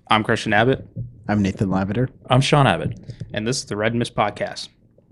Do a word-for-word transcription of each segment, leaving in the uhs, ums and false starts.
I'm Christian Abbott. I'm Nathan Lavender. I'm Sean Abbott, and this is the Red Mist Podcast.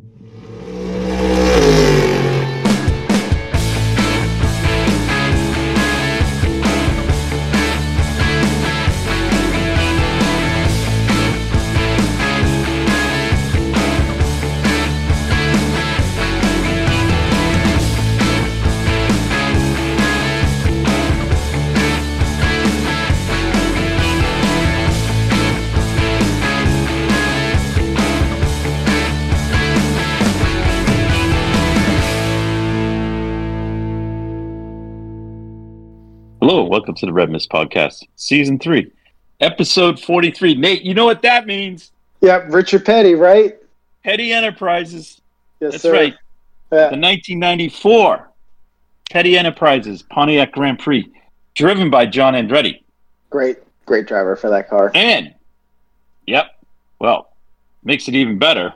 Hello, welcome to the Red Mist Podcast, Season three, Episode forty-three. Nate, you know what that means? Yep, Richard Petty, right? Petty Enterprises. Yes, That's sir. right. Yeah. The nineteen ninety-four Petty Enterprises Pontiac Grand Prix, driven by John Andretti. Great, great driver for that car. And, yep, well, makes it even better.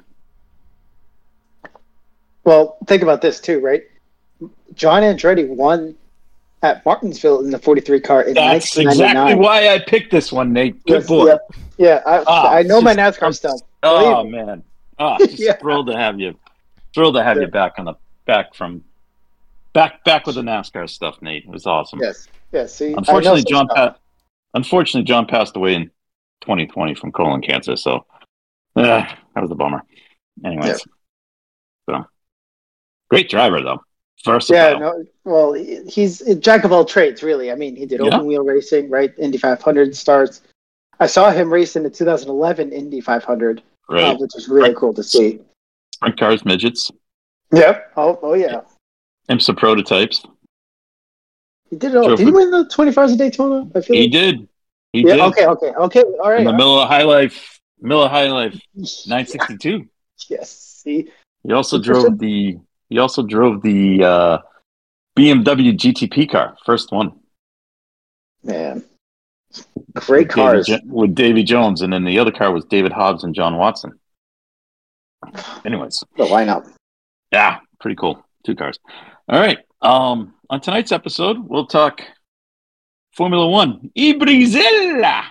Well, think about this too, right? John Andretti won at Martinsville in the forty-three car in That's nineteen ninety-nine. exactly why I picked this one, Nate. Good Yes, boy. Yeah, yeah I, Ah, I know my just- NASCAR stuff. Oh, Believe me. man. Oh, just Yeah. thrilled to have you. Thrilled to have Yeah. you back on the back from back back with the NASCAR stuff, Nate. It was awesome. Yes, yes. See, Unfortunately, I know some John stuff. pa- unfortunately John passed away in twenty twenty from colon cancer. So uh, that was a bummer. Anyways, so great driver though. Versatile. Yeah, no. Well, he- he's a jack of all trades, really. I mean, he did Yeah. open wheel racing, right? Indy five hundred starts. I saw him race in the two thousand eleven Indy five hundred, uh, Right. which was really cool to see. Sprint cars, midgets, Yep. Oh, oh yeah. IMSA prototypes. He did it all. Drove Did he for- win the twenty-four hours of Daytona? I feel He like. did. He Yeah. did. Okay. Okay. Okay. All right. In the all Miller High Life, Miller High Life right. nine sixty-two. Yes. See. He also Interesting. drove the. He also drove the uh, B M W G T P car, first one. Man. Great With cars. Davy, Jo- with Davy Jones, and then the other car was David Hobbs and John Watson. Anyways, The lineup. yeah, pretty cool. Two cars. All right. Um, on tonight's episode, we'll talk Formula One. Ibrizella.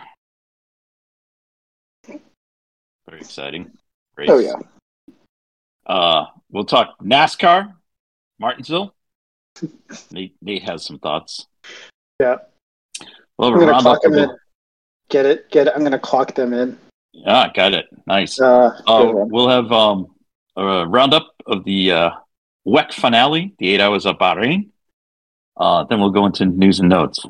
Very exciting. Race. Oh yeah. Uh, we'll talk NASCAR, Martinsville. Nate, Nate has some thoughts. Yeah. We'll I'm have a gonna roundup clock of them in. the. Get it. Get it. I'm gonna clock them in. Ah, got it. Nice. Uh, Uh, good one. we'll have um, a roundup of the uh, W E C finale, the eight hours of Bahrain. Uh, then we'll go into news and notes.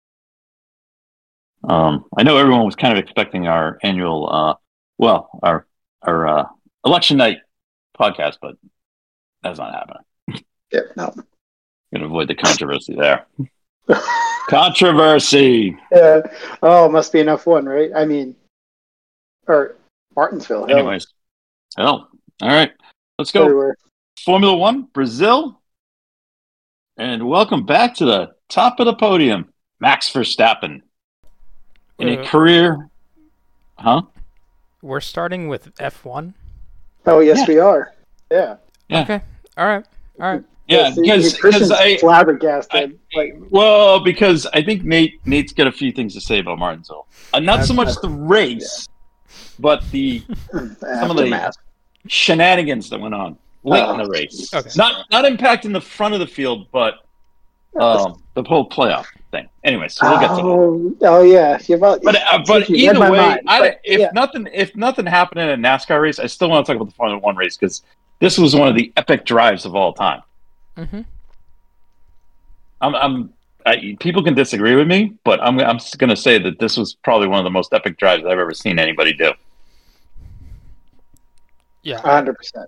Um, I know everyone was kind of expecting our annual, uh, well, our our uh, election night podcast, but that's not happening. Yeah. No. Going to avoid the controversy there. Controversy. Yeah. Oh, must be enough one, right? I mean, or Martinsville. hell, Anyways, hell, all right, let's go. everywhere. Formula One, Brazil. And welcome back to the top of the podium, Max Verstappen. In a Uh, career, huh? We're starting with F one. Oh yes, Yeah. we are. Yeah. Yeah. Okay. All right. All right. Yeah, see, because Christian's because I, flabbergasted. like, well, because I think Nate Nate's got a few things to say about Martinsville. Uh, not so much the race, but the some of the aftermath. shenanigans that went on late in Oh. the race. Okay. Not not impacting the front of the field, but um, the whole playoff thing. Anyway, so we'll get to that. Oh, oh yeah. You're about, But uh, but you read either my way, mind. I, But, if yeah. nothing if nothing happened in a NASCAR race, I still want to talk about the Formula One race because this was one of the epic drives of all time. Mm-hmm. I'm, I'm I, people can disagree with me, but I'm I'm just going to say that this was probably one of the most epic drives I've ever seen anybody do. Yeah. one hundred percent.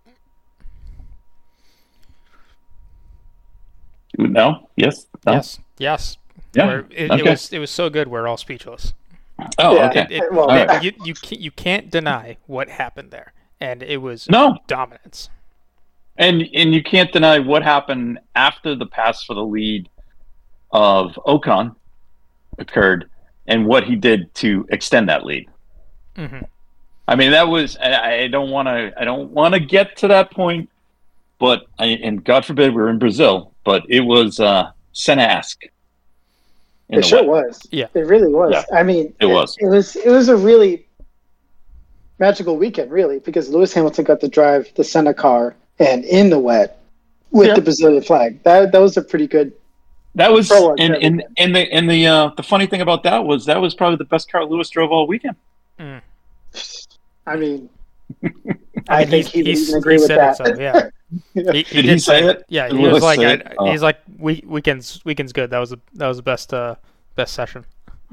No? Yes? No? Yes. Yes. Yeah. We're- It, Okay. it was. It was so good. We're all speechless. Oh, Yeah. okay. It, it, Well, All it- right. you you can't, you can't deny what happened there, and it was No, dominance. and and you can't deny what happened after the pass for the lead of Ocon occurred and what he did to extend that lead. Mm-hmm. I mean, that was. I, I don't want to. I don't want to get to that point, but I, and God forbid we're in Brazil, but it was uh, Senna-esque In It the sure wet. was. Yeah. It really was. Yeah. I mean, It was. It was. It was a really magical weekend, really, because Lewis Hamilton got to drive the Senna car and in the wet with Yeah. the Brazilian flag. That that was a pretty good. That was Prologue and to and everything. and the and the uh, the funny thing about that was that was probably the best car Lewis drove all weekend. Mm. I mean, I I, mean, think he's, he would he's, even agree he with said that. it, so yeah. Yeah. He, Did he say it? Yeah, Did he was Lewis like, say I, it? Oh. he's like, week, weekends, weekends good. That was the that was the best uh, best session.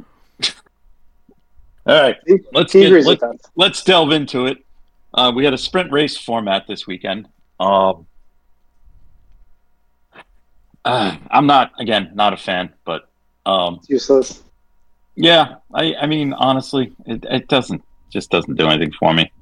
All right, He- let's he get agrees let, with that. let's delve into it. Uh, we had a sprint race format this weekend. Um, uh, I'm not again not a fan, but um, It's useless. yeah, I I mean honestly, it, it doesn't just doesn't do anything for me.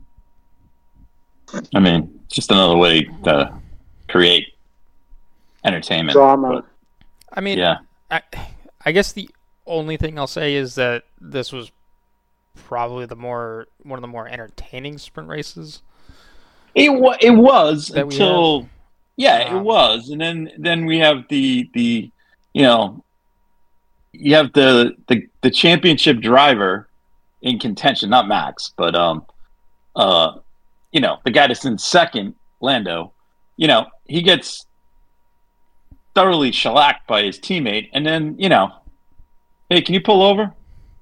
I mean, it's just another way to create entertainment. Drama. I mean, Yeah. I, I guess the only thing I'll say is that this was probably the more one of the more entertaining sprint races. It wa- it was That we until yeah, Um, it was, and then then we have the the you know you have the the the championship driver in contention, not Max, but um uh you know the guy that's in second, Lando. You know he gets thoroughly shellacked by his teammate, and then you know, hey, can you pull over?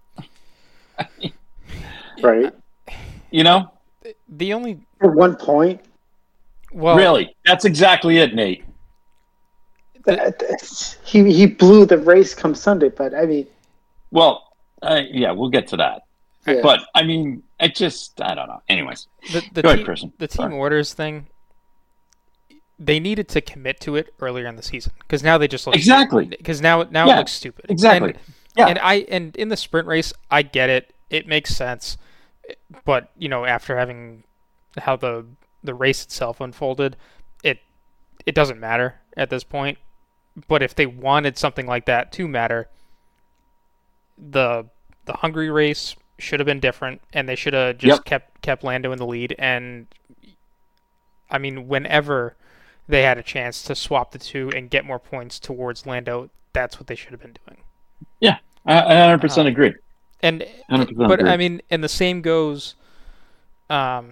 Right. You know, The only At one point, well, really, that's exactly it, Nate. that, that's- he he blew the race come Sunday, but I mean, Well, uh, yeah, we'll get to that. yeah. But I mean, it just I don't know. Anyways, the the go ahead, team, Christian. the team Sorry. orders thing. They needed to commit to it earlier in the season because now they just look Exactly. Because now now Yeah, it looks stupid. exactly. And, Yeah. and I and in the sprint race, I get it. It makes sense. But you know, after having how the the race itself unfolded, it it doesn't matter at this point. But if they wanted something like that to matter, the the Hungary race should have been different, and they should have just Yep. kept kept Lando in the lead. And I mean, whenever they had a chance to swap the two and get more points towards Lando, that's what they should have been doing. I I one hundred percent Um, agree. And one hundred percent but agree. I mean, and the same goes um,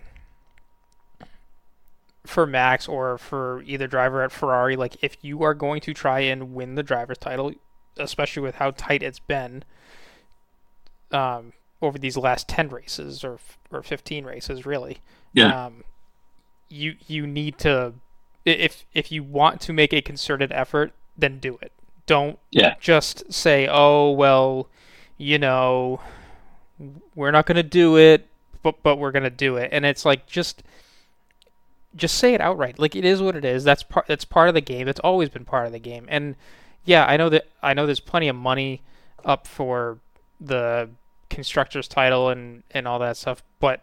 for Max or for either driver at Ferrari. Like, if you are going to try and win the driver's title, especially with how tight it's been um, over these last ten races or or fifteen races, really, Yeah. um, you you need to if if you want to make a concerted effort, then do it. Don't Yeah. just say, "Oh, well, you know, we're not going to do it, but but we're going to do it." And it's like just just say it outright. Like, it is what it is. That's part that's part of the game. It's always been part of the game. And yeah, I know that I know there's plenty of money up for the constructors title and and all that stuff, but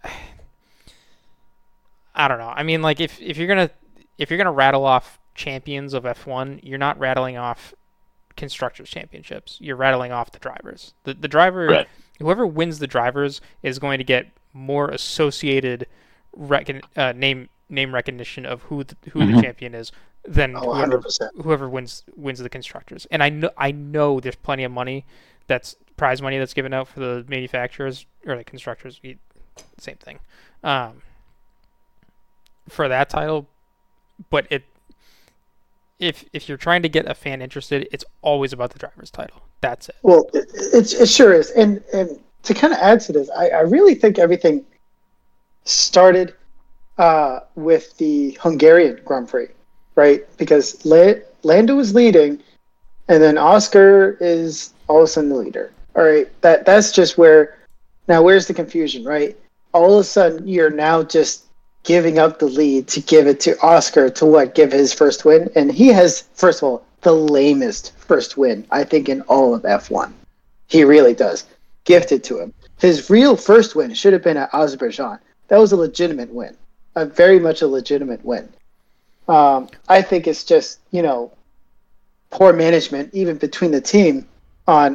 I don't know. I mean, like, if if you're going to if you're going to rattle off champions of F one, you're not rattling off constructors championships. You're rattling off the drivers. The the driver, Right. whoever wins the drivers is going to get more associated recon, uh, name name recognition of who the, who Mhm. the champion is than oh, whoever one hundred percent. whoever wins wins the constructors. And I know I know there's plenty of money that's prize money that's given out for the manufacturers or the constructors. Same thing. Um, for that title, but it if if you're trying to get a fan interested, it's always about the driver's title. That's it. Well, it, it, it sure is. And and to kind of add to this, I, I really think everything started uh, with the Hungarian Grand Prix, right? Because La- Lando is leading, and then Oscar is all of a sudden the leader. All right, that that's just where. Now, where's the confusion, right? All of a sudden, you're now just giving up the lead to give it to Oscar to what? Give his first win, and he has, first of all, the lamest first win I think in all of F one. He really does. Gifted to him. His real first win should have been at Azerbaijan. That was a legitimate win, a very much a legitimate win. Um, I think it's just, you know, poor management even between the team on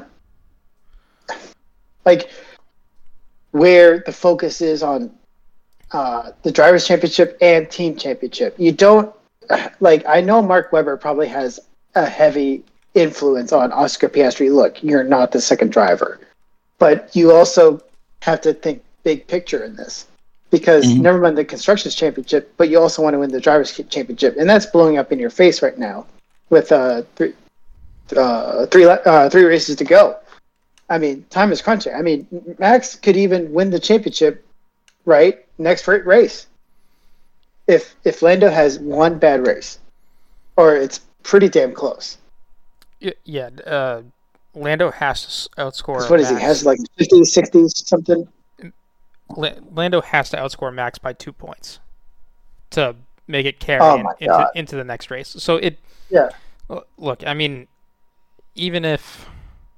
like where the focus is on uh, the drivers' championship and team championship. You don't like. I know Mark Webber probably has a heavy influence on Oscar Piastri. Look, you're not the second driver, but you also have to think big picture in this, because mm-hmm. never mind the constructors championship, but you also want to win the drivers championship, and that's blowing up in your face right now with uh three uh three uh three races to go. I mean, time is crunching. I mean, Max could even win the championship, right, next race, if if Lando has one bad race, or it's pretty damn close. Yeah, uh, Lando has to outscore. What is Max. He has like fifties, sixties, something. Lando has to outscore Max by two points to make it carry oh in, into into the next race. So it. Yeah. Look, I mean, even if.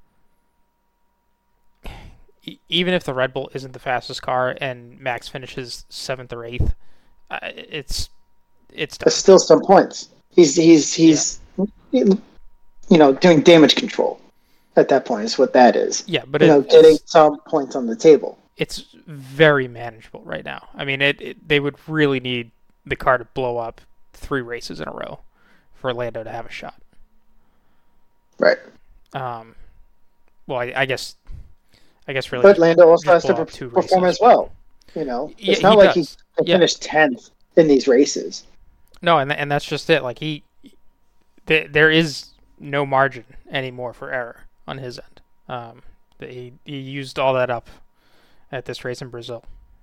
Even if the Red Bull isn't the fastest car and Max finishes seventh or eighth, uh, it's it's There's still some points. He's he's he's yeah. you know doing damage control at that point is what that is. Yeah, but you it, know getting some points on the table. It's very manageable right now. I mean, it, it they would really need the car to blow up three races in a row for Lando to have a shot. Right. Um. Well, I, I guess. I guess really. But Lando also has to perform as well. You know, it's yeah, not like does. he can yeah. finish tenth in these races. No, and and that's just it. Like he, th- there is no margin anymore for error on his end. Um, he he used all that up at this race in Brazil.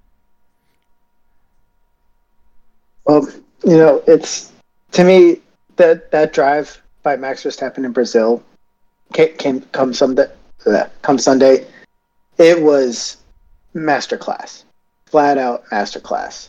Well, you know, it's to me that that drive by Max Verstappen in Brazil came, came come Sunday. Uh, come Sunday. It was masterclass, flat out masterclass.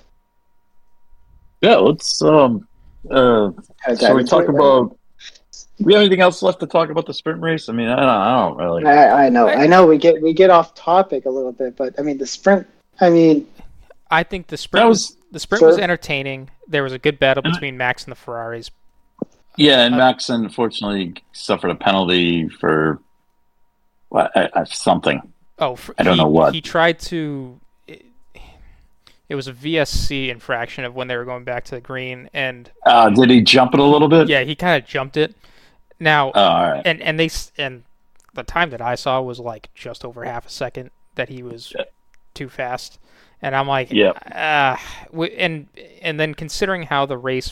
Yeah, let's. Um, uh, shall we talk it, about? Right? Do we have anything else left to talk about the sprint race? I mean, I don't, I don't really. I, I know, I, I know. We get we get off topic a little bit, but I mean, the sprint. I mean, I think the sprint was, was the sprint sure. was entertaining. There was a good battle between Max and the Ferraris. Yeah, and uh, Max unfortunately suffered a penalty for what, uh, something. Oh, for, I don't he, know what. He tried to... It, it was a V S C infraction of when they were going back to the green, and... Uh, did he jump it a little bit? Yeah, he kind of jumped it. Now, oh, all right. and, and they and the time that I saw was like just over half a second that he was yeah. too fast. And I'm like... Yeah. Uh, and, and then considering how the race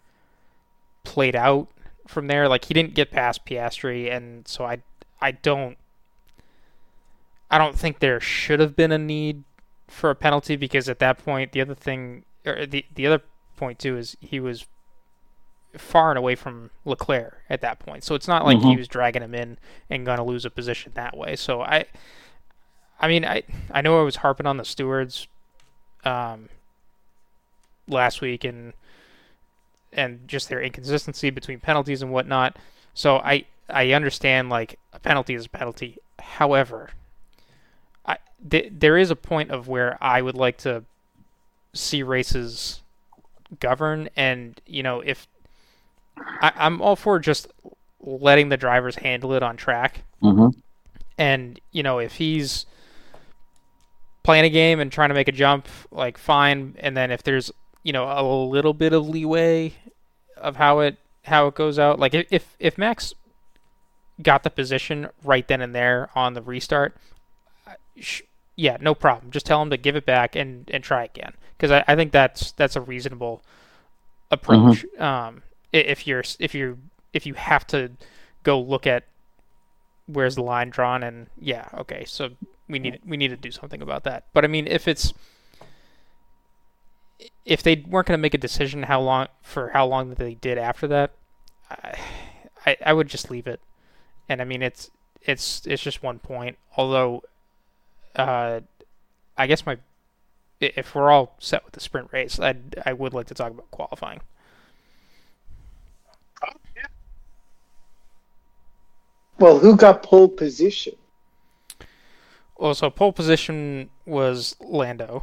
played out from there, like he didn't get past Piastri, and so I, I don't... I don't think there should have been a need for a penalty, because at that point, the other thing, or the the other point too, is he was far and away from Leclerc at that point. So it's not like mm-hmm. he was dragging him in and going to lose a position that way. So I, I mean, I I know I was harping on the stewards, um, last week and and just their inconsistency between penalties and whatnot. So I I understand like a penalty is a penalty. However, I, th- there is a point of where I would like to see races govern, and you know, if I, I'm all for just letting the drivers handle it on track, mm-hmm. and you know, if he's playing a game and trying to make a jump, like fine, and then if there's you know a little bit of leeway of how it how it goes out, like if if Max got the position right then and there on the restart. Yeah, no problem. Just tell him to give it back and, and try again, because I, I think that's that's a reasonable approach. Mm-hmm. Um, if you're if you if you have to go look at where's the line drawn, and yeah, okay, so we need we need to do something about that. But I mean, if it's if they weren't going to make a decision how long for how long that they did after that, I, I I would just leave it. And I mean, it's it's it's just one point, although. Uh, I guess my if we're all set with the sprint race, I I would like to talk about qualifying. Well, who got pole position? Well, so pole position was Lando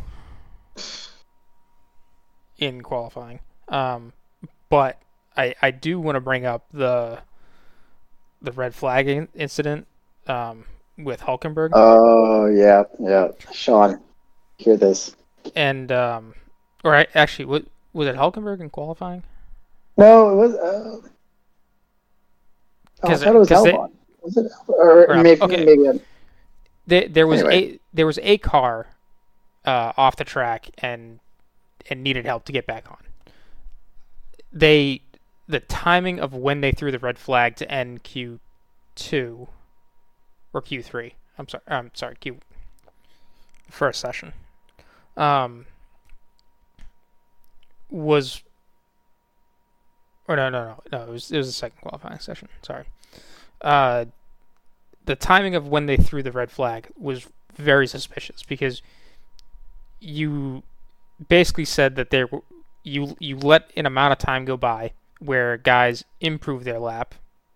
in qualifying, um, but I I do want to bring up the the red flag in- incident. Um, with Hulkenberg. Oh, yeah, yeah. Sean, hear this. And, um, or I, actually, was, was it Hulkenberg in qualifying? No, it was, uh, Oh, I thought it was Albon. They, was it? Or, or maybe, okay. maybe I'm... They, there was anyway. a there was a car uh, off the track and and needed help to get back on. They the timing of when they threw the red flag to end Q two or Q three. I'm sorry. I'm sorry. Q first session. Um, was or no no no no it was it was the second qualifying session. Sorry. Uh, the timing of when they threw the red flag was very suspicious because you basically said that there you you let an amount of time go by where guys improve their lap.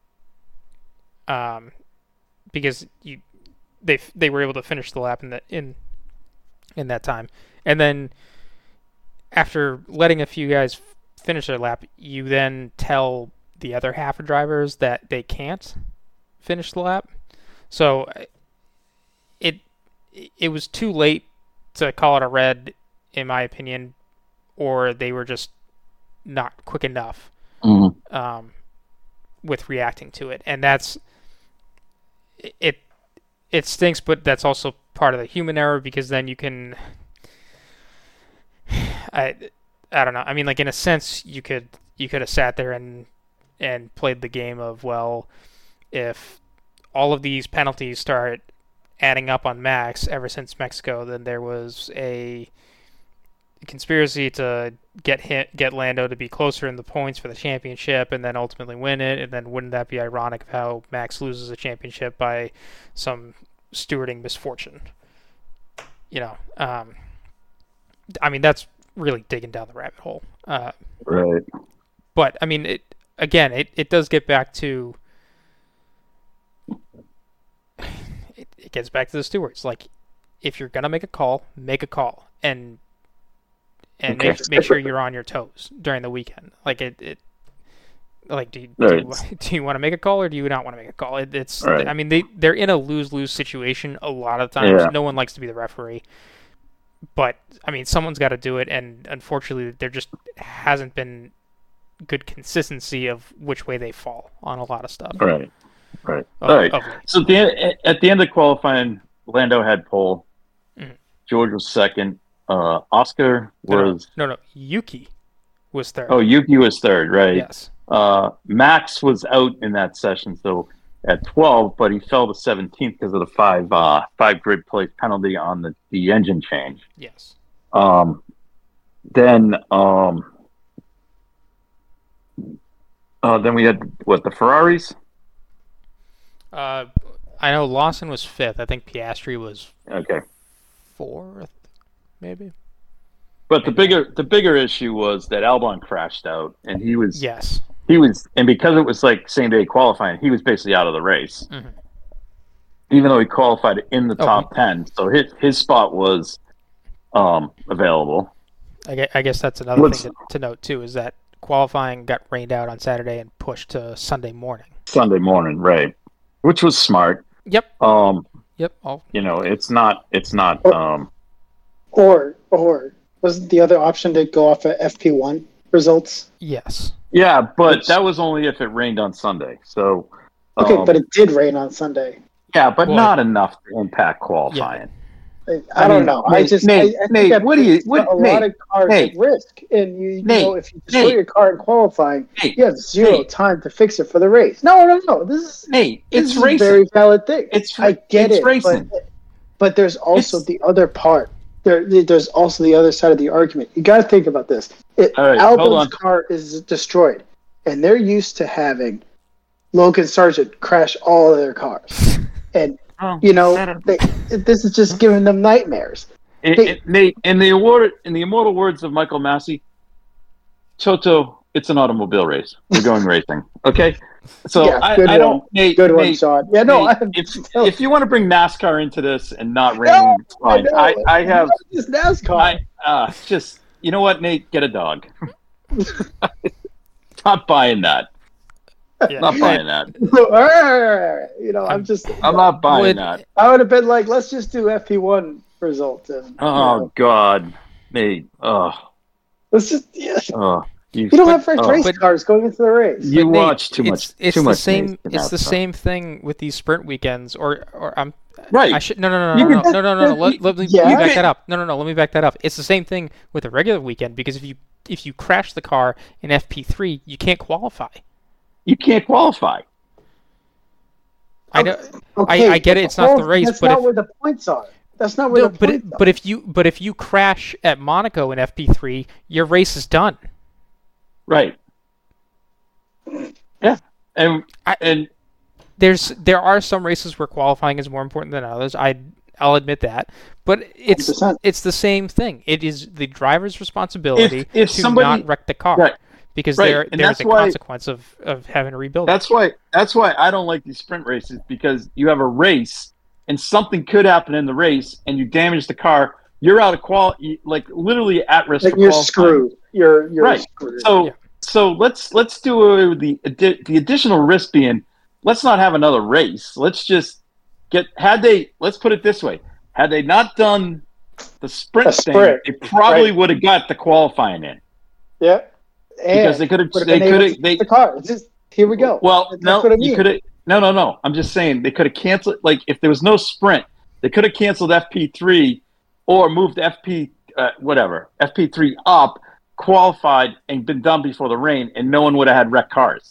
Um, because you they they were able to finish the lap in that in in that time, and then after letting a few guys finish their lap, you then tell the other half of drivers that they can't finish the lap. So it it was too late to call it a red, in my opinion, or they were just not quick enough mm-hmm. um, with reacting to it, and that's it. It stinks, but that's also part of the human error because then you can. I, I don't know. I mean, like in a sense, you could you could have sat there and and played the game of, well, if all of these penalties start adding up on Max ever since Mexico, then there was a conspiracy to get hit, get Lando to be closer in the points for the championship and then ultimately win it. And then wouldn't that be ironic of how Max loses a championship by some stewarding misfortune? You know, um, I mean, that's really digging down the rabbit hole. Uh, right. But, I mean, it again, it, it does get back to... It, it gets back to the stewards. Like, if you're going to make a call, make a call. And and okay. make, make sure you're on your toes during the weekend. Like, it... it like, do you, right. do, you, do you want to make a call or do you not want to make a call? It, it's... Right. I mean, they, they're in a lose-lose situation a lot of times. Yeah. No one likes to be the referee. But, I mean, someone's got to do it, and unfortunately, there just hasn't been good consistency of which way they fall on a lot of stuff. Right, right. Of, All right. Of, so at the, end, at the end of qualifying, Lando had pole. Mm-hmm. George was second. Uh, Oscar was... No, no, no, Yuki was third. Oh, Yuki was third, right. Yes. Uh, Max was out in that session, so at twelve, but he fell to seventeenth because of the five uh, five grid place penalty on the, the engine change. Yes. Um, then um, uh, then we had what the Ferraris. Uh, I know Lawson was fifth. I think Piastri was okay fourth, maybe. But maybe the bigger not. the bigger issue was that Albon crashed out, and he was yes. He was, and because it was like same day qualifying, he was basically out of the race, mm-hmm. even though he qualified in the top oh, ten. So his his spot was um, available. I guess, I guess that's another Let's, thing to, to note too, is that qualifying got rained out on Saturday and pushed to Sunday morning. Sunday morning, right? Which was smart. Yep. Um. Yep. I'll... You know, it's not. It's not. Um. Or or wasn't the other option to go off of F P one results? Yes. Yeah, but Which, that was only if it rained on Sunday. So okay, um, but it did rain on Sunday. Yeah, but well, not enough to impact qualifying. Yeah. I, I don't mean, know. Nate, I just Nate, I, I Nate, what do you? What, a Nate, lot of cars Nate, at risk, and you, you Nate, know if you destroy Nate, your car in qualifying, Nate, you have zero Nate, time to fix it for the race. No, no, no. This is Nate. This It's is racing. a very valid thing. It's I get it's it, racing. But, but there's also it's, the other part. There, there's also the other side of the argument. You got to think about this. It, right, Albon's car is destroyed, and they're used to having Logan Sargent crash all of their cars, and oh, you know they, this is just giving them nightmares. It, they, it, Nate, in the award, in the immortal words of Michael Massey, Toto, it's an automobile race. We're going racing, okay? So yeah, I, I don't, Nate. Good Nate, one, Sean. Yeah, no, Nate, I have, if if you want to bring NASCAR into this and not rain, no, it's fine. I, I, I have just NASCAR. I, uh, just you know what, Nate, get a dog. Not buying that. Yeah. Not buying that. You know, I'm just. I'm not buying would, that. I would have been like, let's just do F P one result. And, oh you know. God, Nate. Oh. Let's just. Yeah. Oh. You, You don't But- have first oh. race but- cars going into the race. You But Nate, watch too much. It's, it's too the much same. Nathan It's the Alstott. same thing with these sprint weekends, or or I'm. Right. I should no no no You no no can- no no no. no. Let, let, me, Yeah. let me back You that up. No no no. Let me back that up. It's the same thing with a regular weekend because if you if you crash the car in F P three, you can't qualify. You can't qualify. I know. Okay, I- I get but it, it's not the whole- race, That's but not if- where the points are. That's not where No, the but points it, are. but if you but if you crash at Monaco in F P three, your race is done. Right. Yeah. And I- and There's there are some races where qualifying is more important than others. I I'll admit that, but it's one hundred percent. it's the same thing. It is the driver's responsibility If- if to somebody- not wreck the car, Right. because Right, there and there's that's a why- consequence of, of having to rebuild. that's why that's why I don't like these sprint races, because you have a race and something could happen in the race and you damage the car. You're out of quality, like literally at risk. Like for you're qualifying. screwed. You're you're Right. screwed. So Yeah. so let's let's do away with the addi- the additional risk being, let's not have another race. Let's just get had they let's put it this way. Had they not done the sprint A thing, sprint, they probably right. would have got the qualifying in, yeah. And because they could have would've they been could able have to they the car. It's just here we go. well That's no what I you mean. could have no no no I'm just saying they could have canceled, like if there was no sprint they could have canceled F P three or moved F P uh, whatever F P three up, qualified and been done before the rain, and no one would have had wrecked cars.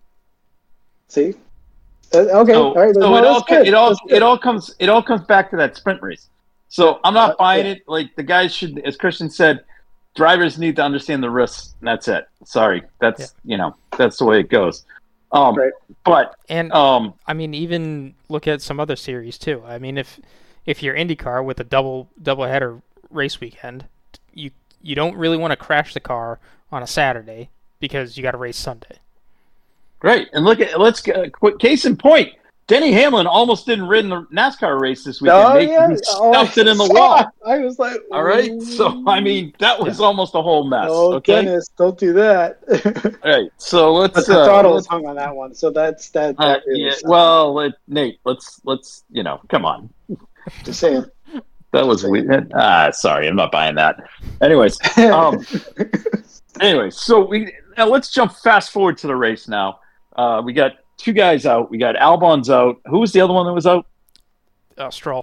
See. Uh, okay. So, all right. so no, it that's all good. it all That's good. it all comes it all comes back to that sprint race. So I'm not Uh, buying yeah. it. Like the guys should, as Christian said, drivers need to understand the risks, and that's it. Sorry, that's you know that's the way it goes. Um, Right. But and um, I mean, even look at some other series too. I mean, if if you're IndyCar with a double double header race weekend, you you don't really want to crash the car on a Saturday because you got to race Sunday. great. And look at let's get quick case in point. Denny Hamlin almost didn't win the NASCAR race this weekend. Oh, They- yeah. He Oh, stuffed it in the I wall. I was like, All right. So I mean, that was almost a whole mess. oh, okay. Dennis, don't do that. All right. So let's. But the uh, throttle was let's- hung on that one, so that's that. uh, that really yeah, sucked. well, let, Nate, let's let's you know, come on. just saying. That was weird. Ah, sorry, I'm not buying that. Anyways, um, anyways, so we now let's jump fast forward to the race now. Uh, we got two guys out. We got Albon's out. Who was the other one that was out? Uh, Stroll.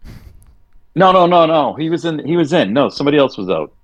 No, no, no, no. He was in. He was in. No, somebody else was out.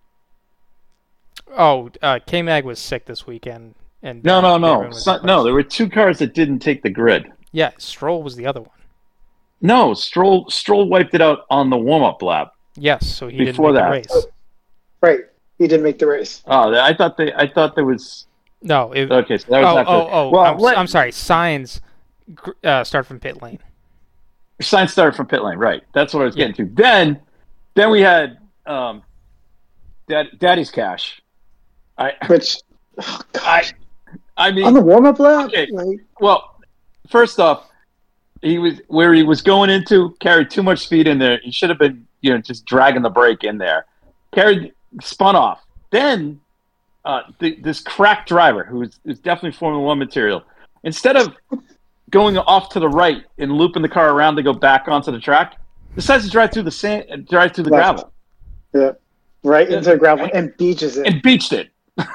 Oh, uh, K-Mag was sick this weekend, and No, no, no. everyone was So- impressed. no, there were two cars that didn't take the grid. Yeah, Stroll was the other one. No, Stroll Stroll wiped it out on the warm up lap. Yes, so he Before didn't make that. the race. Right, he did make the race. Oh, I thought they. I thought there was. No, it, Okay, so that was oh, not oh, good. oh, well, I'm, let- I'm sorry. Signs gr- uh, start from pit lane. Sainz started from pit lane, right? That's what I was Yeah. getting to. Then, then we had um, Dad, Daddy's Cash. I, Which, oh, I, gosh, I mean, on the warm up lap, Okay. like, well, first off, he was where he was going into carried too much speed in there. He should have been, you know, just dragging the brake in there. Carried, spun off. Then, uh, the, this crack driver who is, is definitely Formula One material, instead of going off to the right and looping the car around to go back onto the track, decides to drive through the sand, drive through the Left. gravel, yeah, right into the gravel and beaches it. and beached it.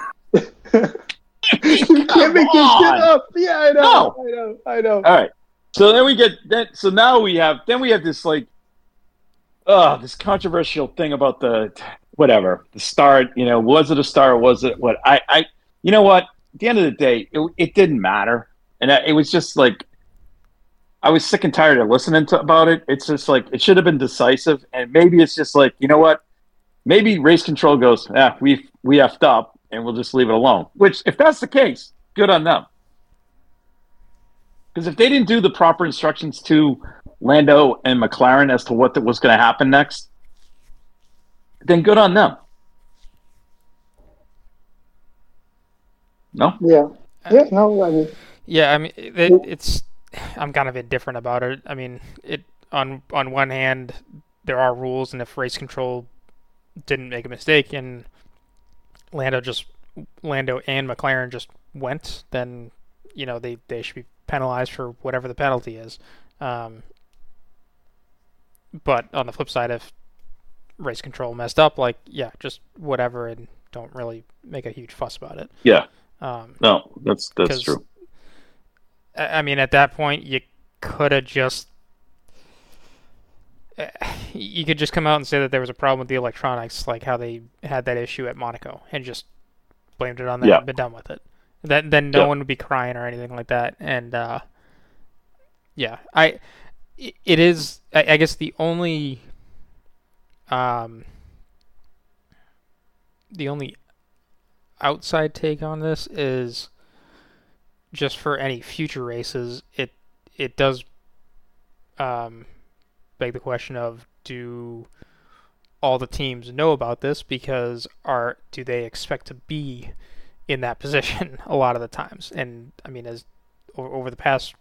You can't make this shit on. up. Yeah, I know. No. I know. I know. All right. So then we get that. So now we have then we have this like, uh this controversial thing about the whatever the start. You know, was it a star? Or was it what? I, I, you know what? At the end of the day, it, it didn't matter, and it was just like I was sick and tired of listening to about it. It's just like it should have been decisive, and maybe it's just like you know what? Maybe race control goes, yeah, we we effed up, and we'll just leave it alone. Which, if that's the case, good on them. Because if they didn't do the proper instructions to Lando and McLaren as to what was going to happen next, then good on them. No? Yeah. Yeah. No. I mean, Yeah, I mean, it, it's. I'm kind of indifferent about it. I mean, it on on one hand, there are rules, and if race control didn't make a mistake and Lando just Lando and McLaren just went, then you know they, they should be penalized for whatever the penalty is. Um, but on the flip side, if race control messed up, like yeah, just whatever, and don't really make a huge fuss about it. Yeah. Um, no, that's that's true. I mean, at that point, you could have just you could just come out and say that there was a problem with the electronics, like how they had that issue at Monaco, and just blamed it on that yeah. and been done with it. That then no yeah. one would be crying or anything like that. And uh, yeah, I it is. I, I guess the only um the only outside take on this is just for any future races. It it does um. beg the question of, do all the teams know about this, because are do they expect to be in that position a lot of the times? And I mean, as over, over the past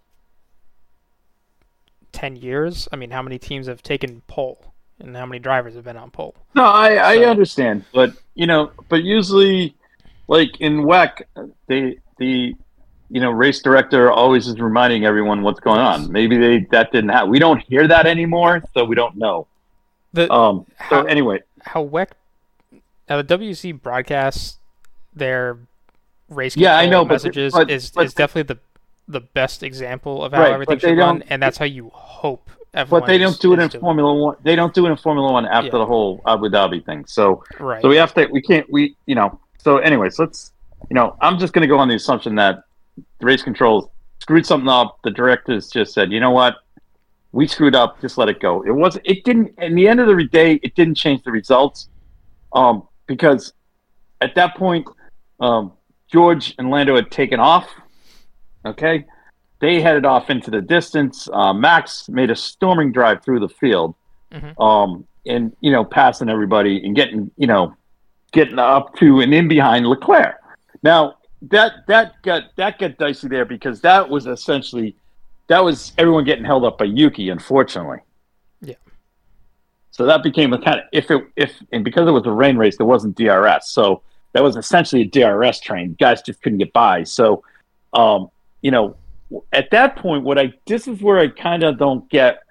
ten years, I mean, how many teams have taken pole and how many drivers have been on pole? No, I, so, I understand, but you know, but usually, like in W E C, they the you know, race director always is reminding everyone what's going on. Maybe they that didn't happen. We don't hear that anymore, so we don't know. The, um. how, so anyway, how W E C, now the W C broadcasts their race control yeah, I know, messages but, but, is but, is definitely the the best example of how right, everything should run, and that's how you hope everyone. But they don't is, do it in doing. Formula One. They don't do it in Formula One after yeah. the whole Abu Dhabi thing. So, right. so we have to. We can't. We you know. So, anyways, let's. You know, I'm just going to go on the assumption that the race controls screwed something up. The directors just said, you know what, we screwed up. Just let it go. It was. It didn't. In the end of the day, it didn't change the results, um, because at that point, um, George and Lando had taken off. Okay, they headed off into the distance. Uh, Max made a storming drive through the field, mm-hmm. um, and you know, passing everybody and getting you know, getting up to and in behind Leclerc. Now. That that got that got dicey there because that was essentially that was everyone getting held up by Yuki, unfortunately. Yeah. So that became a kind of if it if and because it was a rain race, there wasn't D R S, so that was essentially a D R S train. Guys just couldn't get by. So, um, you know, at that point, what I this is where I kind of don't get.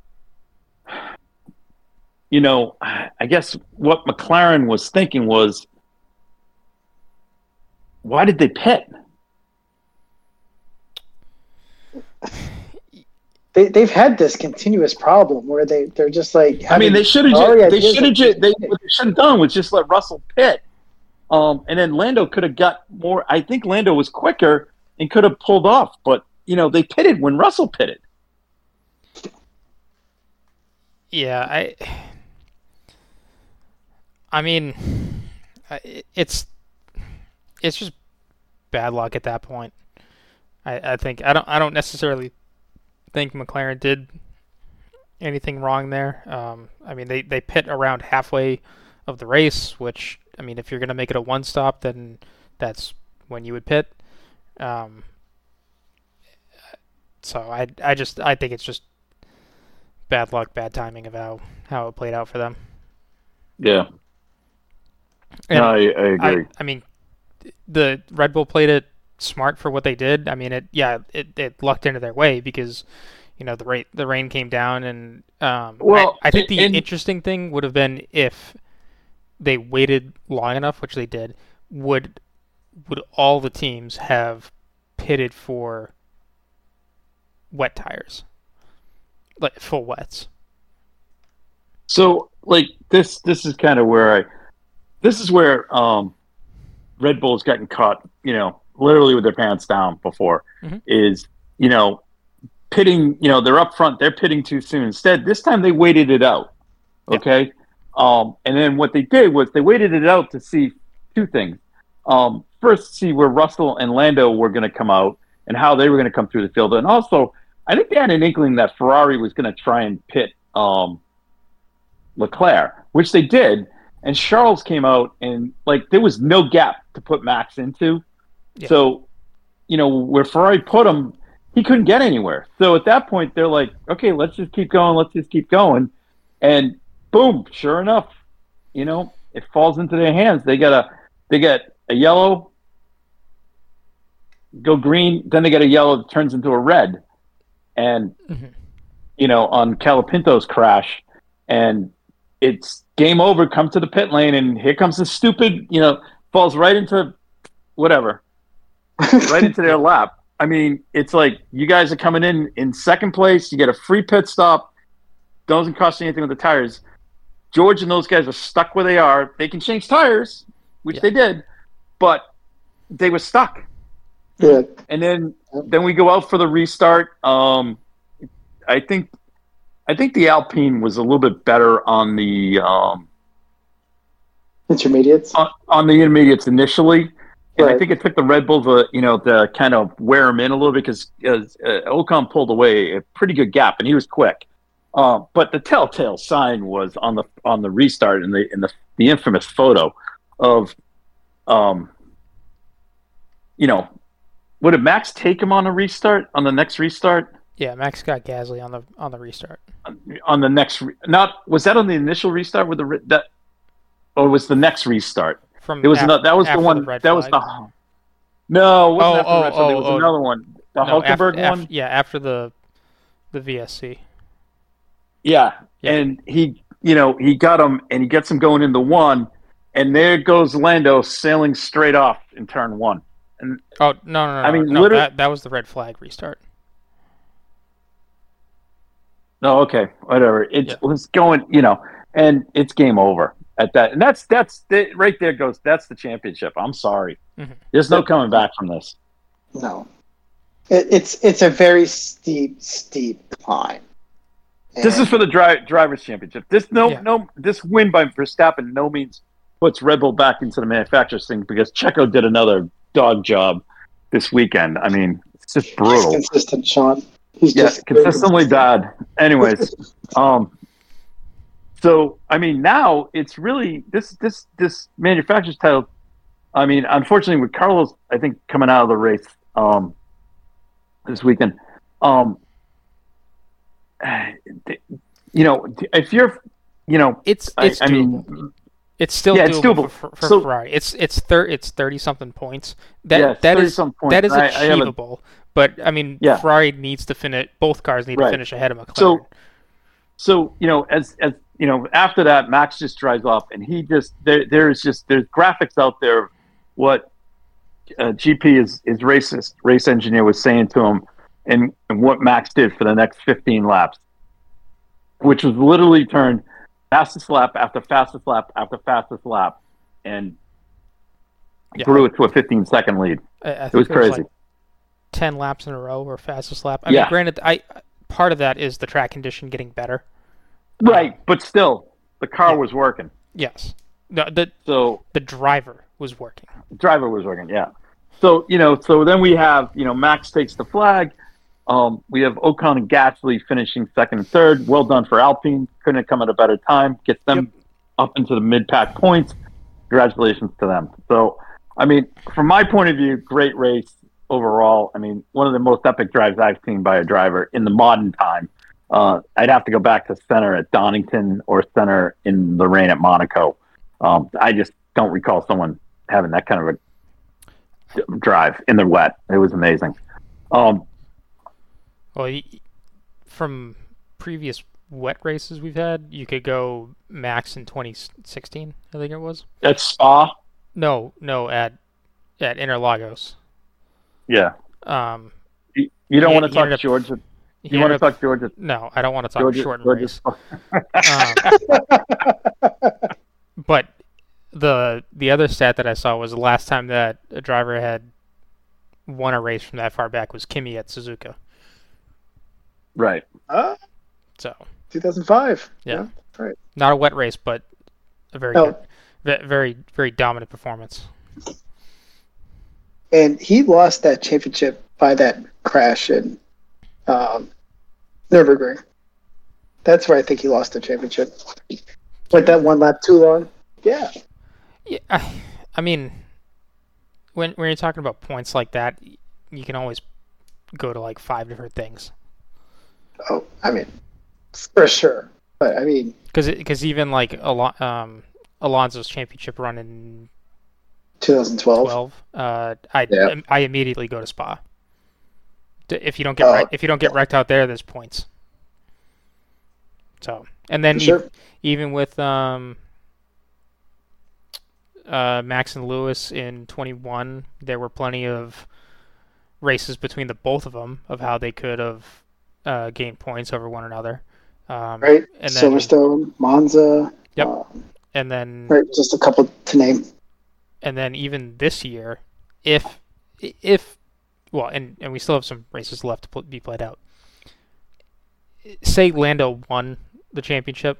You know, I guess what McLaren was thinking was. Why did they pit? They they've had this continuous problem where they they're just like. I mean, they should have. They should have. Just, they what they should have done was just let Russell pit, um, and then Lando could have got more. I think Lando was quicker and could have pulled off, but you know they pitted when Russell pitted. Yeah, I. I mean, it's. It's just bad luck at that point. I, I think I don't I don't necessarily think McLaren did anything wrong there. Um, I mean they, they pit around halfway of the race, which I mean if you're gonna make it a one stop, then that's when you would pit. Um, so I I just I think it's just bad luck, bad timing of how, how it played out for them. Yeah. And no, I, I agree. I, I mean. The Red Bull played it smart for what they did. I mean, it yeah, it, it lucked into their way because, you know, the rain the rain came down, and um, well, I, I think the and, interesting thing would have been if they waited long enough, which they did. Would would all the teams have pitted for wet tires, like full wets? So, like this, this is kind of where I, this is where um. Red Bull's gotten caught, you know, literally with their pants down before, mm-hmm. is, you know, pitting, you know, they're up front, they're pitting too soon. Instead, this time they waited it out, okay? Yep. Um, and then what they did was they waited it out to see two things. Um, first, see where Russell and Lando were going to come out and how they were going to come through the field. And also, I think they had an inkling that Ferrari was going to try and pit um, Leclerc, which they did. And Charles came out and, like, there was no gap to put Max into. Yeah. So, you know, where Ferrari put him, he couldn't get anywhere. So at that point, they're like, okay, let's just keep going. Let's just keep going. And boom, sure enough, you know, it falls into their hands. They got a, they get a yellow, go green, then they get a yellow that turns into a red. And, mm-hmm. you know, on Calapinto's crash. And, it's game over. Come to the pit lane, and here comes the stupid, you know, falls right into whatever, right into their lap. I mean, it's like you guys are coming in in second place. You get a free pit stop. Doesn't cost you anything with the tires. George and those guys are stuck where they are. They can change tires, which Yeah. they did, but they were stuck. Yeah. And then then we go out for the restart. Um, I think I think the Alpine was a little bit better on the um, Intermediates. on, on the intermediates initially, and Right. I think it took the Red Bull to you know to kind of wear him in a little bit because uh, Ocon pulled away a pretty good gap, and he was quick. Uh, but the telltale sign was on the on the restart in the in the, the infamous photo of, um, you know, what did Max take him on a restart on the next restart? Yeah, Max got Gasly on the on the restart. On the next, re- not was that on the initial restart with the re- that, or was the next restart? From There was af- another. That was the after one. the red that was flag. the. No, it wasn't Oh, after the oh, red flag. There oh, was oh. another one. The No, af- Hulkenberg af- one. yeah, after the the V S C. Yeah. Yeah. And he, you know, he got him, and he gets him going into one, and there goes Lando sailing straight off in turn one. And Oh no no no! I mean, no, literally- that that was the red flag restart. no, okay, whatever. It Yeah. was going, you know, and it's game over at that. And that's that's the, right there goes. That's the championship. I'm sorry. Mhm. There's no coming back from this. No. It, it's it's a very steep, steep climb. This is for the dri- drivers' championship. This no Yeah. no this win by Verstappen no means puts Red Bull back into the manufacturers thing because Checo did another dog job this weekend. I mean, it's just He's brutal. consistent, Sean. He's Yeah, just very consistently consistent. bad. Anyways, um, so I mean now it's really this this this manufacturer's title. I mean, unfortunately, with Carlos, I think coming out of the race um, this weekend, um, you know, if you're, you know, It's I, it's I doable. mean, It's still Yeah, doable, it's doable. for, for So- Ferrari. It's it's thir- it's thirty something points. That yeah, that is some points. that is I- I have a- achievable. But I mean, Yeah. Ferrari needs to finish. Both cars need Right. to finish ahead of McLaren. So, so you know, as as you know, after that, Max just drives off, and he just there there's just there's graphics out there of what uh, G P is is racist race engineer was saying to him, and, and what Max did for the next fifteen laps, which was literally turned fastest lap after fastest lap after fastest lap, and Yeah. grew it to a fifteen second lead. I, I think It was there was crazy. like ten laps in a row or fastest lap. I Yeah. mean, granted, I part of that is the track condition getting better. Right, but still, the car Yeah. was working. Yes, the the So the driver was working. driver was working, yeah. So, you know, so then we have, you know, Max takes the flag. Um, we have Ocon and Gasly finishing second and third. Well done for Alpine. Couldn't have come at a better time. Gets them up into the mid-pack points. Congratulations to them. So, I mean, from my point of view, great race overall. I mean, one of the most epic drives I've seen by a driver in the modern time. Uh, I'd have to go back to center at Donington or center in the rain at Monaco. Um, I just don't recall someone having that kind of a drive in the wet. It was amazing. Um, Well, y- from previous wet races we've had, you could go Max in twenty sixteen. I think it was. at Spa, No, no, at at Interlagos. yeah. Um, You, you don't He- want to he talk ended up- Georgia. he You want to ended up- talk Georgia? No, I don't want to talk Georgia, short and Georgia race. Spa. Um, but the the other stat that I saw was the last time that a driver had won a race from that far back was Kimi at Suzuka. Right. Uh, So two thousand five. Yeah. Right. not a wet race, but a very No. good, ve- very very dominant performance. And he lost that championship by that crash in um, Nürburgring. That's where I think he lost the championship. Went that one lap too long. Yeah. Yeah, I, I mean, when when you're talking about points like that, you can always go to like five different things. Oh, I mean, for sure. But I mean, Because because even like Alon- um, Alonso's championship run in twenty twelve. twelve, uh, I Yeah. I immediately go to Spa. D- If you don't get Oh. wrecked, if you don't get wrecked out there, there's points. So And then For sure. e- even with um, uh, Max and Lewis in twenty-one, there were plenty of races between the both of them of how they could have uh, gained points over one another. Um, Right? and then, Silverstone, Monza. Yep. Uh, and then, right, just a couple to name. and then even this year, if if well, and, and we still have some races left to pl- be played out. Say Lando won the championship.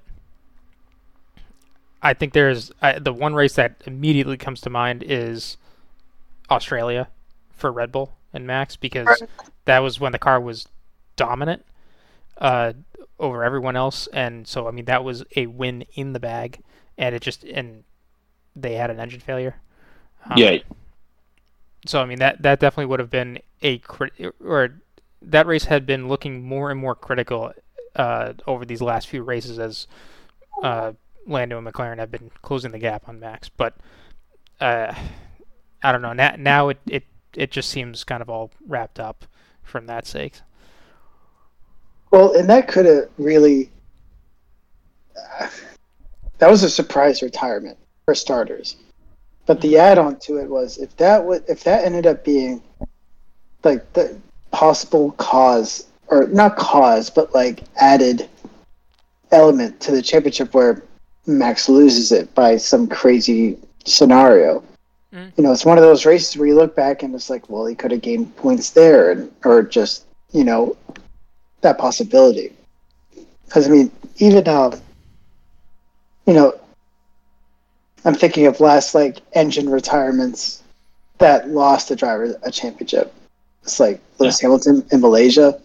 I think there's uh, the one race that immediately comes to mind is Australia for Red Bull and Max, because Right. that was when the car was dominant uh, over everyone else, and so I mean that was a win in the bag, and it just and they had an engine failure. Um, Yeah. So I mean that that definitely would have been a crit or that race had been looking more and more critical uh, over these last few races as uh, Lando and McLaren have been closing the gap on Max. But uh, I don't know. Now, now it, it it just seems kind of all wrapped up from that sake. Well, and that could have really. Uh, that was a surprise retirement for starters. But the add-on to it was if that would if that ended up being like the possible cause or not cause but like added element to the championship where Max loses it by some crazy scenario. Mm. You know, it's one of those races where you look back and it's like, well, he could have gained points there, and or just you know that possibility. Because I mean, even um, you know. I'm thinking of last like engine retirements that lost the driver a championship. It's like Lewis Yeah. Hamilton in Malaysia,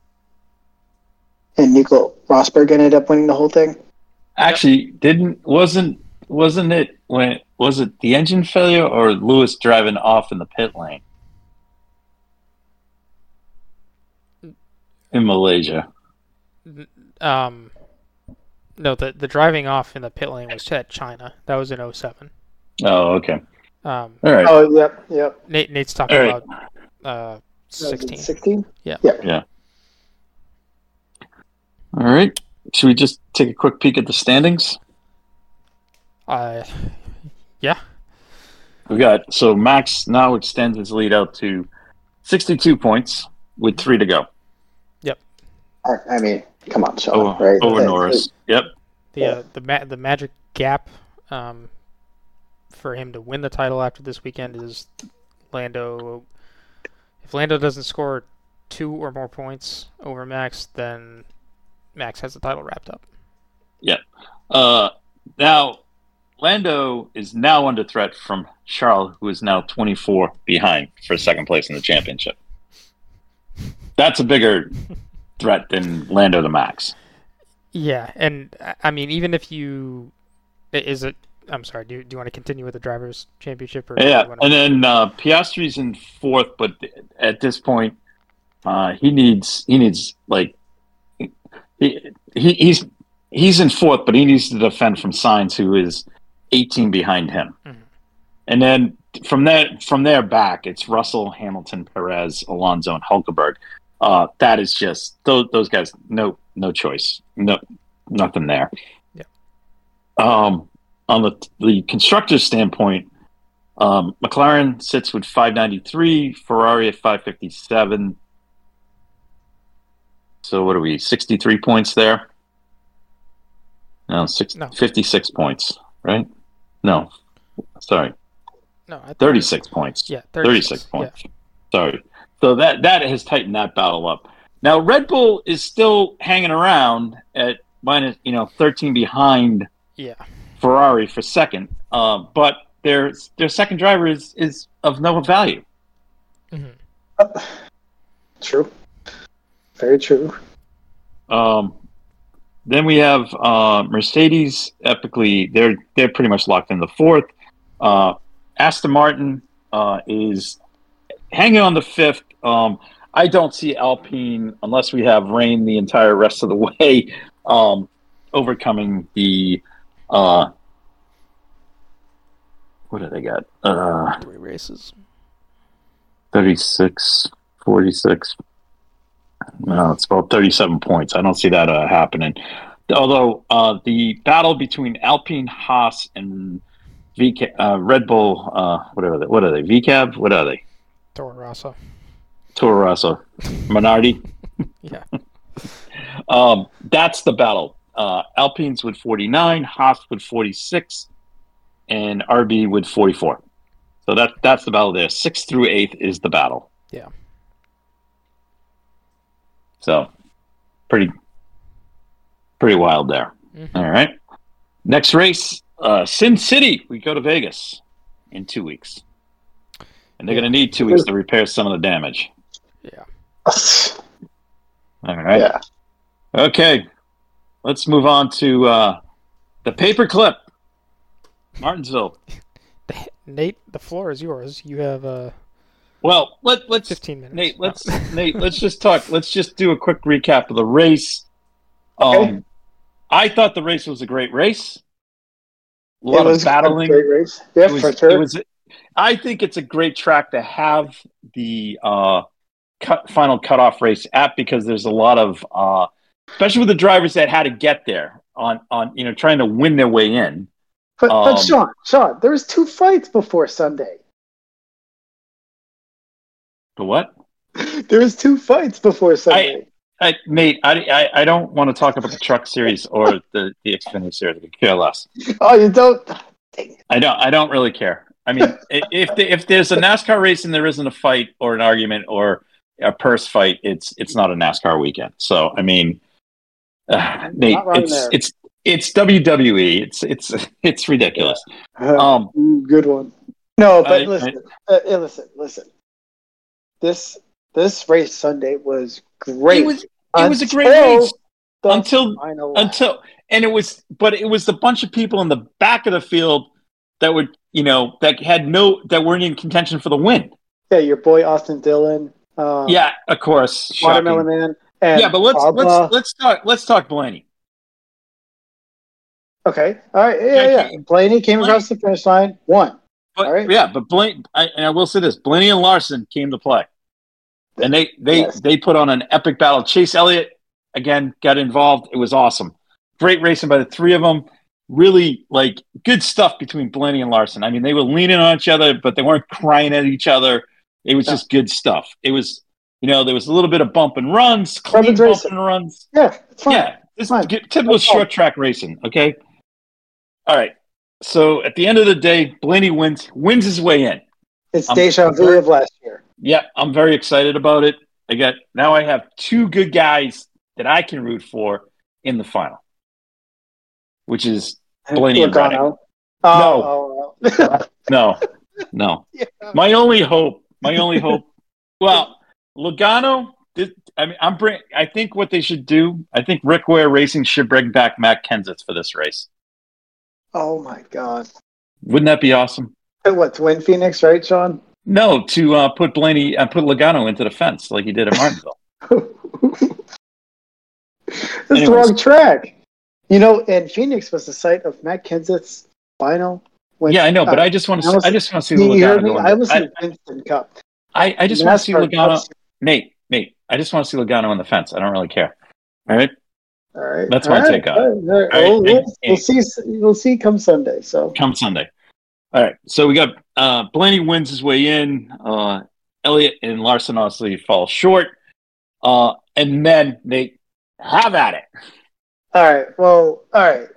and Nico Rosberg ended up winning the whole thing. Actually, didn't wasn't wasn't it when was it the engine failure or Lewis driving off in the pit lane in Malaysia? Um, no, the the driving off in the pit lane was at China. That was in oh seven. Oh, okay. Um, All right. Oh, yep, yep. Nate Nate's talking All right. about uh, sixteen. Sixteen. Yeah. Yeah. All right. Should we just take a quick peek at the standings? Uh, yeah. We got so Max now extends his lead out to sixty-two points with three to go I, I mean, come on, Sean. over, right? over It- Norris. Yep. The Yeah. uh, the ma- the magic gap um, for him to win the title after this weekend is Lando. If Lando doesn't score two or more points over Max, then Max has the title wrapped up. Uh, now Lando is now under threat from Charles, who is now twenty-four behind for second place in the championship. That's a bigger threat than Lando to Max. Yeah, and I- I mean, even if you i- is it. I'm sorry. Do you, do you want to continue with the drivers' championship? Or do Yeah, you wanna- and then uh, Piastri's in fourth, but at this point, uh, he needs he needs like he, he he's he's in fourth, but he needs to defend from Sainz, who is eighteen behind him. Mhm. And then from there from there back, it's Russell, Hamilton, Perez, Alonso, and Hulkenberg. Uh, that is just those those guys. No no choice. No nothing there. Yeah. Um, on the the constructor's standpoint, um, McLaren sits with five ninety-three, Ferrari at five fifty-seven. So what are we? sixty-three points there. No, six, No. fifty-six points, right? No, sorry, no, I think- thirty-six points. Yeah, thirty-six yeah. points. Sorry. So that that has tightened that battle up. Now Red Bull is still hanging around at minus, you know, thirteen behind Yeah. Ferrari for second, uh, but their their second driver is is of no value. Mhm. True. Very true. Um, then we have uh, Mercedes. Epically, they're they're pretty much locked in the fourth. Uh, Aston Martin uh, is hanging on the fifth. Um, I don't see Alpine unless we have rain the entire rest of the way, um, overcoming the. Uh, what do they got? Uh, Three races. thirty-six, forty-six. No, it's about thirty-seven points. I don't see that uh, happening. Although uh, the battle between Alpine, Haas, and V K, uh, Red Bull, uh, whatever they, what are they? V CAB? What are they? Toro Rosso. Toro Rosso, Minardi. Yeah. Um, that's the battle. Uh, Alpines with forty-nine, Haas with forty-six, and R B with forty-four. So that that's the battle there. Sixth through eighth is the battle. Yeah. So pretty pretty wild there. Mm-hmm. All right. Next race, uh, Sin City. We go to Vegas in two weeks. And they're Yeah. going to need two weeks to repair some of the damage. Yeah. All right. Yeah. Okay. Let's move on to uh, the paperclip. Martinsville. Nate, the floor is yours. You have uh, Well, let, let's fifteen minutes. Nate, let's No. Nate, let's just talk. Let's just do a quick recap of the race. Um, Okay. I thought the race was a great race. A It lot was of battling. a great race. Yeah, It was, for sure. it was. I think it's a great track to have the uh, cut, final cutoff race at because there's a lot of, uh, especially with the drivers that had to get there on on you know trying to win their way in. but, um, but Sean, Sean, there was two fights before Sunday. The what? There was two fights before Sunday. I, Nate, I, I, I don't want to talk about the Truck Series or the, the Xfinity Series. I could care less. Oh, you don't? I don't. I don't really care. I mean, i- if the, if there's a NASCAR race and there isn't a fight or an argument or a purse fight, it's it's not a NASCAR weekend. So I mean, uh, Nate, Not wrong it's there. it's it's W W E. It's it's it's ridiculous. Um, Ooh, good one. No, but I- listen, uh, uh, listen, listen. This this race Sunday was great. it was it was a great until race the until final lap. until and it was but it was the bunch of people in the back of the field that would you know that had no that weren't in contention for the win. Yeah, your boy Austin Dillon. Um, Yeah, of course. shocking. Watermelon Man. And Yeah, but let's Bubba. let's let's talk let's talk Blaney. Okay, all right, yeah, Yeah, yeah. he- Blaney came Blaney- across the finish line, won. But All right. yeah, but Blaine, I, and I will say this: Blaney and Larson came to play, and they they Yes. they put on an epic battle. Chase Elliott again got involved. It was awesome. Great racing by the three of them. Really like good stuff between Blaney and Larson. I mean, they were leaning on each other, but they weren't crying at each other. It was Yeah. just good stuff. It was, you know, there was a little bit of bump and runs, clean Rubbins bump racing. and runs. Yeah, it's fine. Yeah, it's Fine. g- typical No problem. short track racing. Okay. All right. So at the end of the day, Blaney wins wins his way in. It's I'm deja vu very- of last year. Yeah, I'm very excited about it. I got now I have two good guys that I can root for in the final, which is Blaney and Reddick. Logano. Oh, oh, oh. no, no. Yeah. My only hope, my only hope. Well, Logano. This, I mean, I'm bring. I think what they should do. I think Rick Ware Racing should bring back Matt Kenseth for this race. Oh my God. Wouldn't that be awesome? What, to win Phoenix, right, Sean? No, to uh, put Blaney, uh, put Logano into the fence like he did at Martinsville. That's Anyways. the wrong track. You know, and Phoenix was the site of Matt Kenseth's final. When, Yeah, I know, but uh, I just want to. I was- I just want to see you Logano heard me? go in I the- was I, in Winston Cup. I, I just want to see NASCAR Logano. Cup. Nate, Nate, I just want to see Logano on the fence. I don't really care. All right, All right, That's all my right, take on it. all right, all right. All right, We'll, we'll, and- we'll see. We'll see come Sunday. So come Sunday. All right, so we got uh, Blaney wins his way in. Uh, Elliott and Larson obviously fall short, uh, and then they have at it. all right. Well, all right.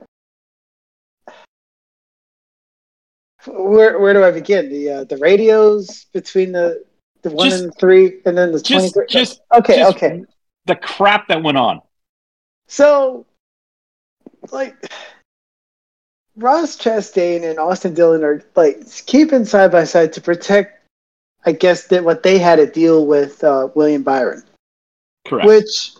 Where where do I begin? The uh, the radios between the the one Just- and three, and then the Just, twenty-three. just okay, just okay. the crap that went on. So, like, Ross Chastain and Austin Dillon are like keeping side by side to protect, I guess, that what they had to deal with uh, William Byron, Correct. which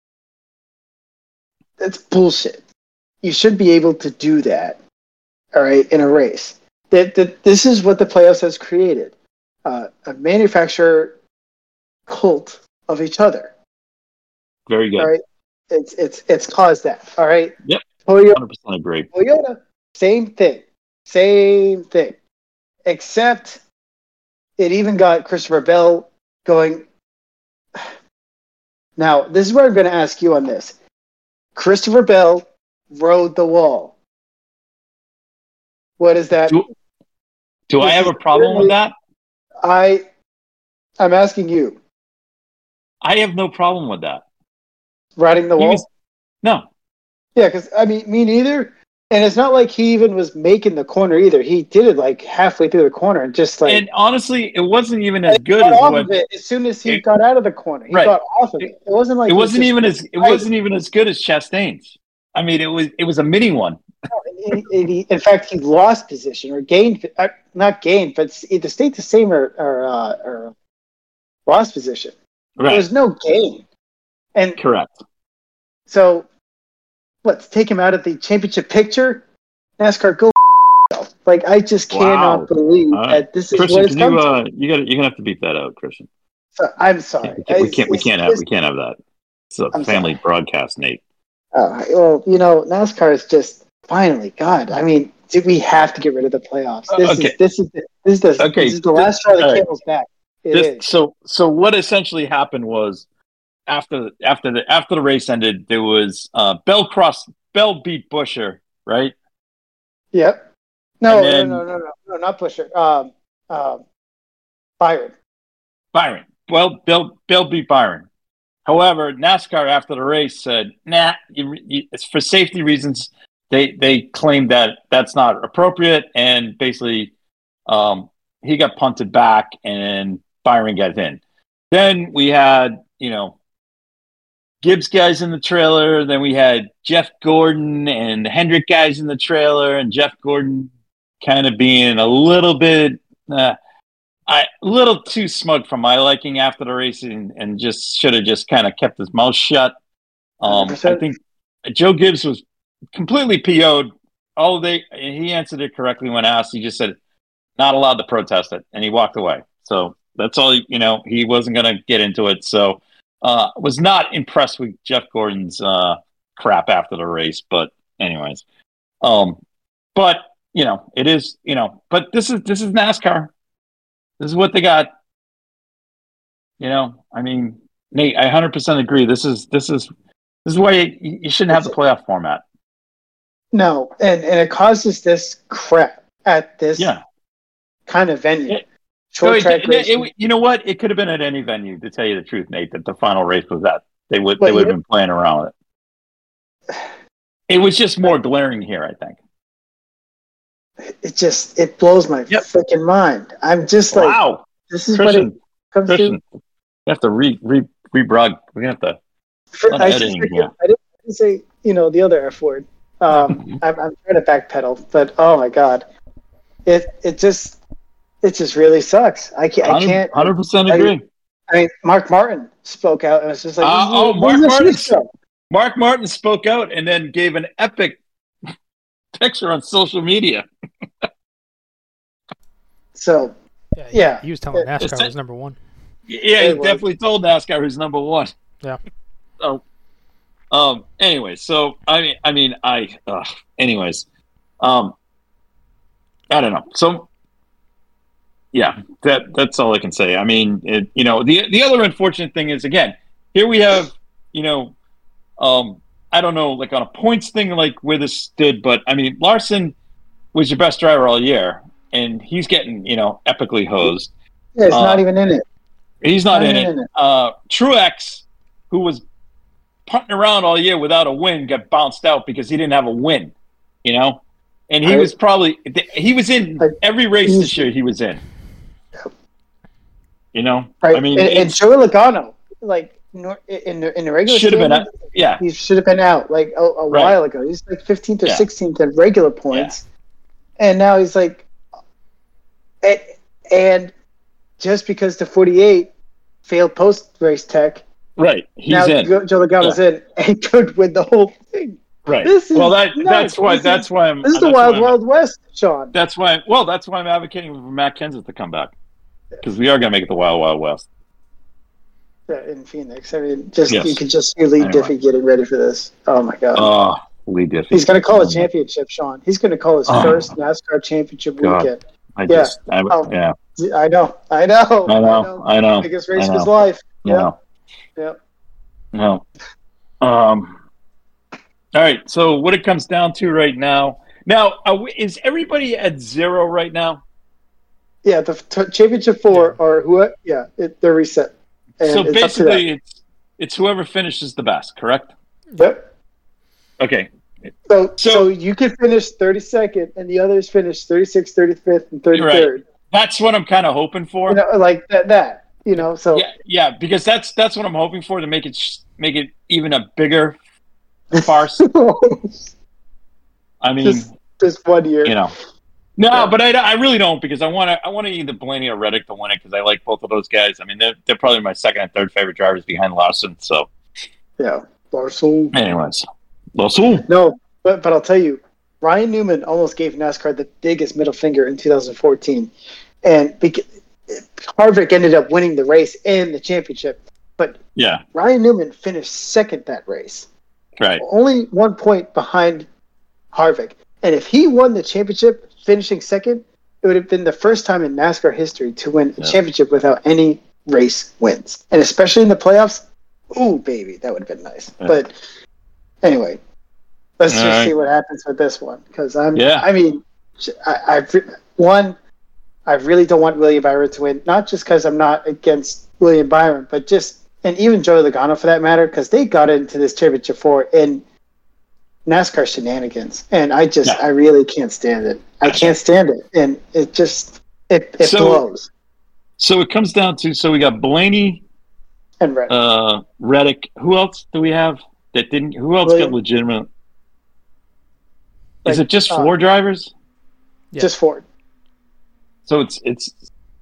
that's bullshit. You should be able to do that, all right, in a race. That that this is what the playoffs has created, uh, a manufacturer cult of each other. Very good. All right, it's it's it's caused that. All right. Yep. Toyota, one hundred percent agree. Toyota, same thing, same thing, except it even got Christopher Bell going. Now, this is where I'm going to ask you on this. Christopher Bell rode the wall. What is that? Do, do I have a problem with that? I, I'm asking you. I have no problem with that. Riding the He wall? was- no. Yeah, because, I mean, me neither. And it's not like he even was making the corner either. He did it like halfway through the corner and just like. And honestly, it wasn't even as he good got as off what of it as soon as he it- got out of the corner. He right. got off of it. It wasn't like it he was wasn't just- even as it wasn't even as good as Chastain's. I mean, it was it was a mini one. in, in, in fact, he lost position or gained, uh, not gained, but either stayed the same or or, uh, or lost position. Right. There was no gain, and Correct. so let's take him out of the championship picture. NASCAR, go yourself. Like I just cannot Wow. believe All right. that this is Christian, what it's can you come to. uh you got you're gonna have to beat that out, Christian. So, I'm sorry. We can't we It's- can't, we it's can't have just- we can't have that. It's a I'm family sorry. broadcast, Nate. Uh, well, you know, NASCAR is just finally. God, I mean, did we have to get rid of the playoffs? This Uh, okay. is this is the, this is the Okay, this is the this- last straw that all right. camel's back. It This, is. so so what essentially happened was after after the after the race ended, there was uh Bell cross Bell beat Busher, right? Yep. No, And then- no, no, no, no, no, not Busher. Um, um, Byron. Byron. Well, Bill Bill beat Byron. However, NASCAR after the race said, "Nah, you, you, it's for safety reasons." They they claimed that that's not appropriate, and basically, um, he got punted back, and Byron got in. Then we had, you know, Gibbs guys in the trailer. Then we had Jeff Gordon and the Hendrick guys in the trailer, and Jeff Gordon kind of being a little bit. Uh, I a little too smug for my liking after the race, and, and just should have just kind of kept his mouth shut. Um, I one hundred percent. think Joe Gibbs was completely P O'd. All they he answered it correctly when asked. He just said not allowed to protest it, and he walked away. So that's all. You know, he wasn't going to get into it. So uh, was not impressed with Jeff Gordon's uh, crap after the race. But anyways, um, but you know, it is you know, but this is this is NASCAR. This is what they got. You know, I mean, Nate, I one hundred percent agree. This is this is this is why you, you shouldn't have the playoff format. No, and and it causes this crap at this Yeah. kind of venue. It- Short It- track it- racing. it- you know what? It could have been at any venue, to tell you the truth, Nate. That the final race was at. They would But they would you have been playing around with it. It was just more glaring here, I think. It just it blows my Yep. freaking mind. I'm just like, Wow, this is Christian, what it comes Christian, we have to re re re-brog. We're gonna have to. to. For, lot I, of should editing say- here. I didn't say you know the other F word. Um, I'm, I'm trying to backpedal, but oh my god, it it just it just really sucks. I can't. I can't. Hundred percent I- agree. I mean, Mark Martin spoke out and was just like, Uh, this is- oh, this Mark is a Martin. shit show. Mark Martin spoke out and then gave an epic picture on social media. So Yeah, he, Yeah. he was telling Yeah. NASCAR was number one. Yeah, It he was. definitely told NASCAR who's number one. Yeah. So, um. Anyway, so I mean, I mean, I. Uh, anyways, um. I don't know. So, yeah, that that's all I can say. I mean, it, you know, the the other unfortunate thing is, again, here we have, you know, um, I don't know, like on a points thing, like where this stood, but I mean, Larson was your best driver all year, and he's getting, you know, epically hosed. yeah, it's Uh, not even in it. He's not, Not in, even it. in it. Uh, Truex, who was punting around all year without a win, got bounced out because he didn't have a win. You know, and he I- was probably he was in I- every race he's- this year. He was in. You know, Right. I mean, and, and it's- Joey Logano, like nor- in the, in the regular should have been. standings, out- Yeah, he should have been out like a, a Right. while ago. He's like fifteenth or Yeah. sixteenth at regular points, and now he's like, and, and just because the forty-eight failed post race tech, right. He's now in. Joe Joe Logano's in and could win the whole thing. Right. This is well, that nuts. that's why This that's is- why I'm. This is the that's wild, why I'm- wild west, Sean. That's why. Well, that's why I'm advocating for Matt Kenseth to come back, because we are going to make it the wild, wild west. Yeah, in Phoenix. I mean, just Yes. you could just see Lee Anyway. Diffie getting ready for this. Oh my god. Oh, Lee Diffie. He's going to call a championship, Sean. He's going to call his Oh. first NASCAR championship God. weekend. I Yeah. just. I, Oh. Yeah. I know. I know. I know. I know. Biggest race I of his know. life. Yeah. No. Yeah. No. Um. All right. So what it comes down to right now. Now, are we, is everybody at zero right now? Yeah, the t- championship four yeah. or who? Yeah, it, they're reset. And so it's basically, it's it's whoever finishes the best, correct? Yep. Okay. So, so, so you can finish thirty-second, and the others finish thirty-sixth, thirty-fifth, and thirty-third. Right. That's what I'm kind of hoping for. You know, like that. That you know. So yeah, yeah, because that's that's what I'm hoping for to make it make it even a bigger farce. I mean, just, just one year, you know. No, yeah. but I, I really don't because I want to I want to either Blaney or Reddick to win it because I like both of those guys. I mean, they're they're probably my second and third favorite drivers behind Larson. So yeah, Larson. Anyways. Larson. No, but but I'll tell you, Ryan Newman almost gave NASCAR the biggest middle finger in two thousand fourteen, and because Harvick ended up winning the race and the championship. But yeah, Ryan Newman finished second that race, right? Only one point behind Harvick, and if he won the championship, finishing second, it would have been the first time in NASCAR history to win a yeah. championship without any race wins, and especially in the playoffs. Ooh, baby, that would have been nice, yeah. but. Anyway, let's All just right. see what happens with this one because I'm. Yeah. I mean, I, I've one. I really don't want William Byron to win, not just because I'm not against William Byron, but just and even Joey Logano for that matter, because they got into this championship four in NASCAR shenanigans, and I just, yeah. I really can't stand it. I can't stand it, and it just it it so, blows. So it comes down to so we got Blaney and Reddick. Uh, Reddick. Who else do we have? That didn't. Who else William, got legitimate? Like, Is it just four uh, drivers? Yeah. Just four. So it's it's.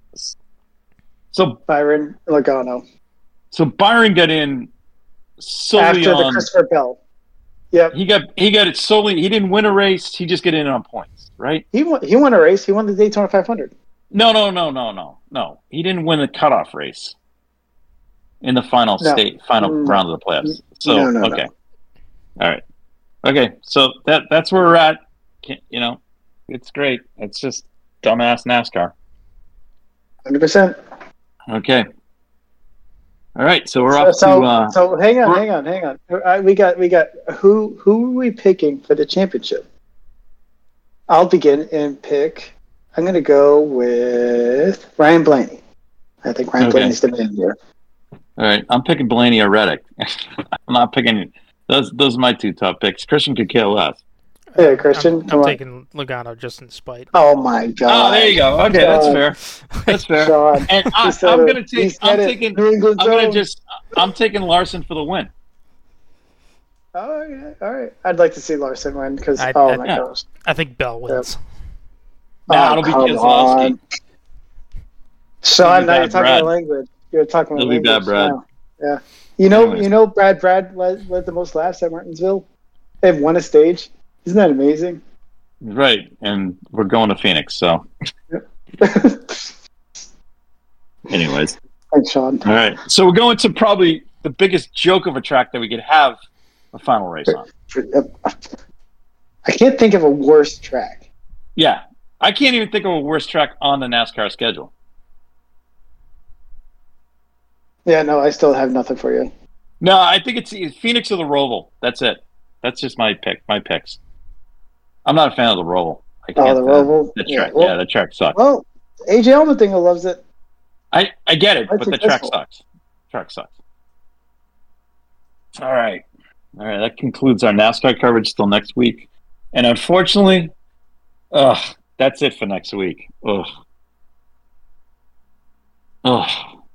So Byron Logano. So Byron got in solely after on the Christopher Bell. Yep. He got he got it solely. He didn't win a race. He just got in on points, right? He won. He won a race. He won the Daytona five hundred. No, no, no, no, no, no. He didn't win the cutoff race. In the final no. state, final mm. round of the playoffs. So no, no, okay, no. all right, okay. So that that's where we're at. You know, it's great. It's just dumbass NASCAR. Hundred percent. Okay. All right, so we're so, off so, to. Uh, so hang on, hang on, hang on. Uh, we got we got who who are we picking for the championship? I'll begin and pick. I'm going to go with Ryan Blaney. I think Ryan okay. Blaney's the man here. All right, I'm picking Blaney or Reddick. I'm not picking those. Those are my two top picks. Christian could care less. Yeah, Christian. I'm, I'm taking Logano just in spite. Oh my god! Oh, there you go. Okay, that's fair. That's fair. God. And I, I'm gonna take. I'm taking. I'm gonna just. I'm taking Larson for the win. Oh yeah, all right. I'd like to see Larson win because oh I, my yeah. gosh. I think Bell wins. Yeah. Nah, oh, it'll be Keselowski. Sean, now you're talking Brad. my language. You're talking my it'll language. It'll be bad, Brad. Now. Yeah. You know, Anyways. you know, Brad. Brad led, led the most laps at Martinsville. They've won a stage. Isn't that amazing? Right, and we're going to Phoenix, so. Anyways. Thanks, Sean. All right, so we're going to probably the biggest joke of a track that we could have a final race on. I can't think of a worse track. Yeah, I can't even think of a worse track on the NASCAR schedule. Yeah, no, I still have nothing for you. No, I think it's Phoenix or the Roval. That's it. That's just my pick. My picks. I'm not a fan of the Roval. I can't, oh, the Roval. Uh, the track, yeah, well, yeah, the track sucks. Well, A J Allmendinger loves it. I, I get it, That's but the track sucks. Track sucks. All right, all right. That concludes our NASCAR coverage till next week, and unfortunately, ugh, that's it for next week. Ugh, ugh.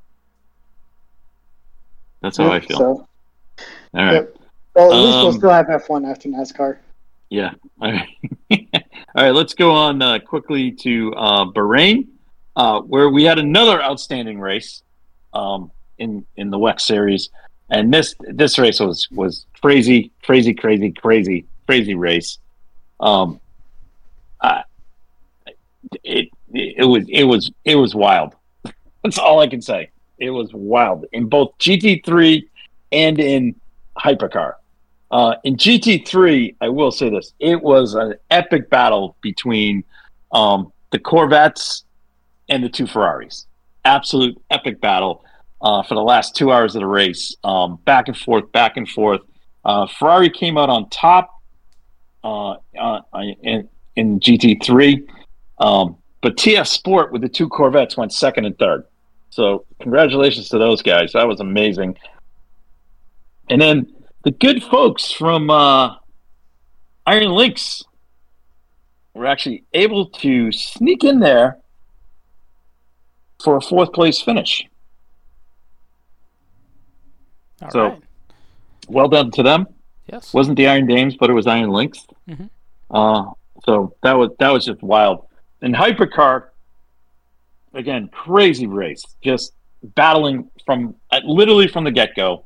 That's how yep, I feel. So, all right. Yep. Well, at least um, we'll still have F one after NASCAR. Yeah. All right. All right. Let's go on uh, quickly to uh, Bahrain, uh, where we had another outstanding race um, in in the W E C series, and this this race was was crazy, crazy, crazy, crazy, crazy race. Um, uh, it it was it was it was wild. That's all I can say. It was wild in both G T three and in Hypercar. Uh, in G T three, I will say this: it was an epic battle between um, the Corvettes and the two Ferraris. Absolute epic battle uh, for the last two hours of the race, um, back and forth, back and forth. Uh, Ferrari came out on top uh, uh, in, in G T three, um, but T F Sport with the two Corvettes went second and third. So congratulations to those guys. That was amazing. And then the good folks from uh, Iron Lynx were actually able to sneak in there for a fourth place finish. All so, right. well done to them. Yes. Wasn't the Iron Dames, but it was Iron Lynx. Mm-hmm. Uh, so that was that was just wild. And Hypercar, again, crazy race, just battling from uh, literally from the get go.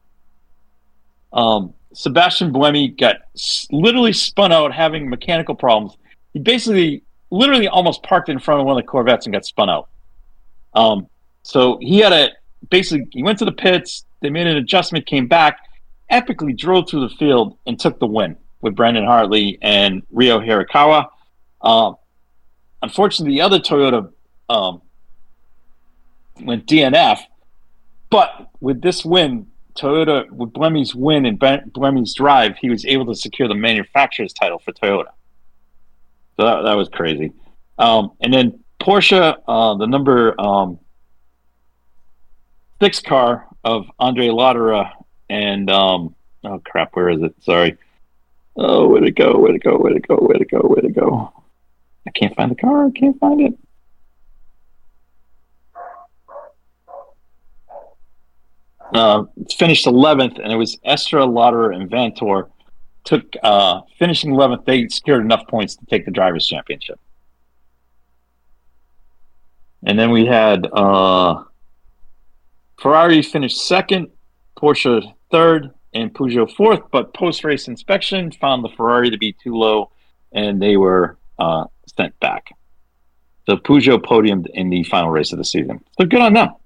Um, Sebastian Buemi got s- literally spun out, having mechanical problems. He basically, literally, almost parked in front of one of the Corvettes and got spun out. Um, so he had a basically he went to the pits. They made an adjustment, came back, epically drove through the field and took the win with Brendan Hartley and Ryo Hirakawa. Um, unfortunately, the other Toyota um, went D N F, but with this win, Toyota, with Buemi's win and Buemi's drive, he was able to secure the manufacturer's title for Toyota. So that, that was crazy. Um, and then Porsche, uh, the number um, six car of Andre Lauderer and um, oh crap, where is it? Sorry. Oh, where'd it go? Where'd it go? Where'd it go? Where'd it go? Where'd it go? I can't find the car. I can't find it. Uh, finished eleventh, and it was Estra, Lauderer, and Vantor. Took uh, finishing eleventh. They secured enough points to take the drivers' championship. And then we had uh, Ferrari finished second, Porsche third, and Peugeot fourth. But post-race inspection found the Ferrari to be too low, and they were uh, sent back. So Peugeot podiumed in the final race of the season. So good on them.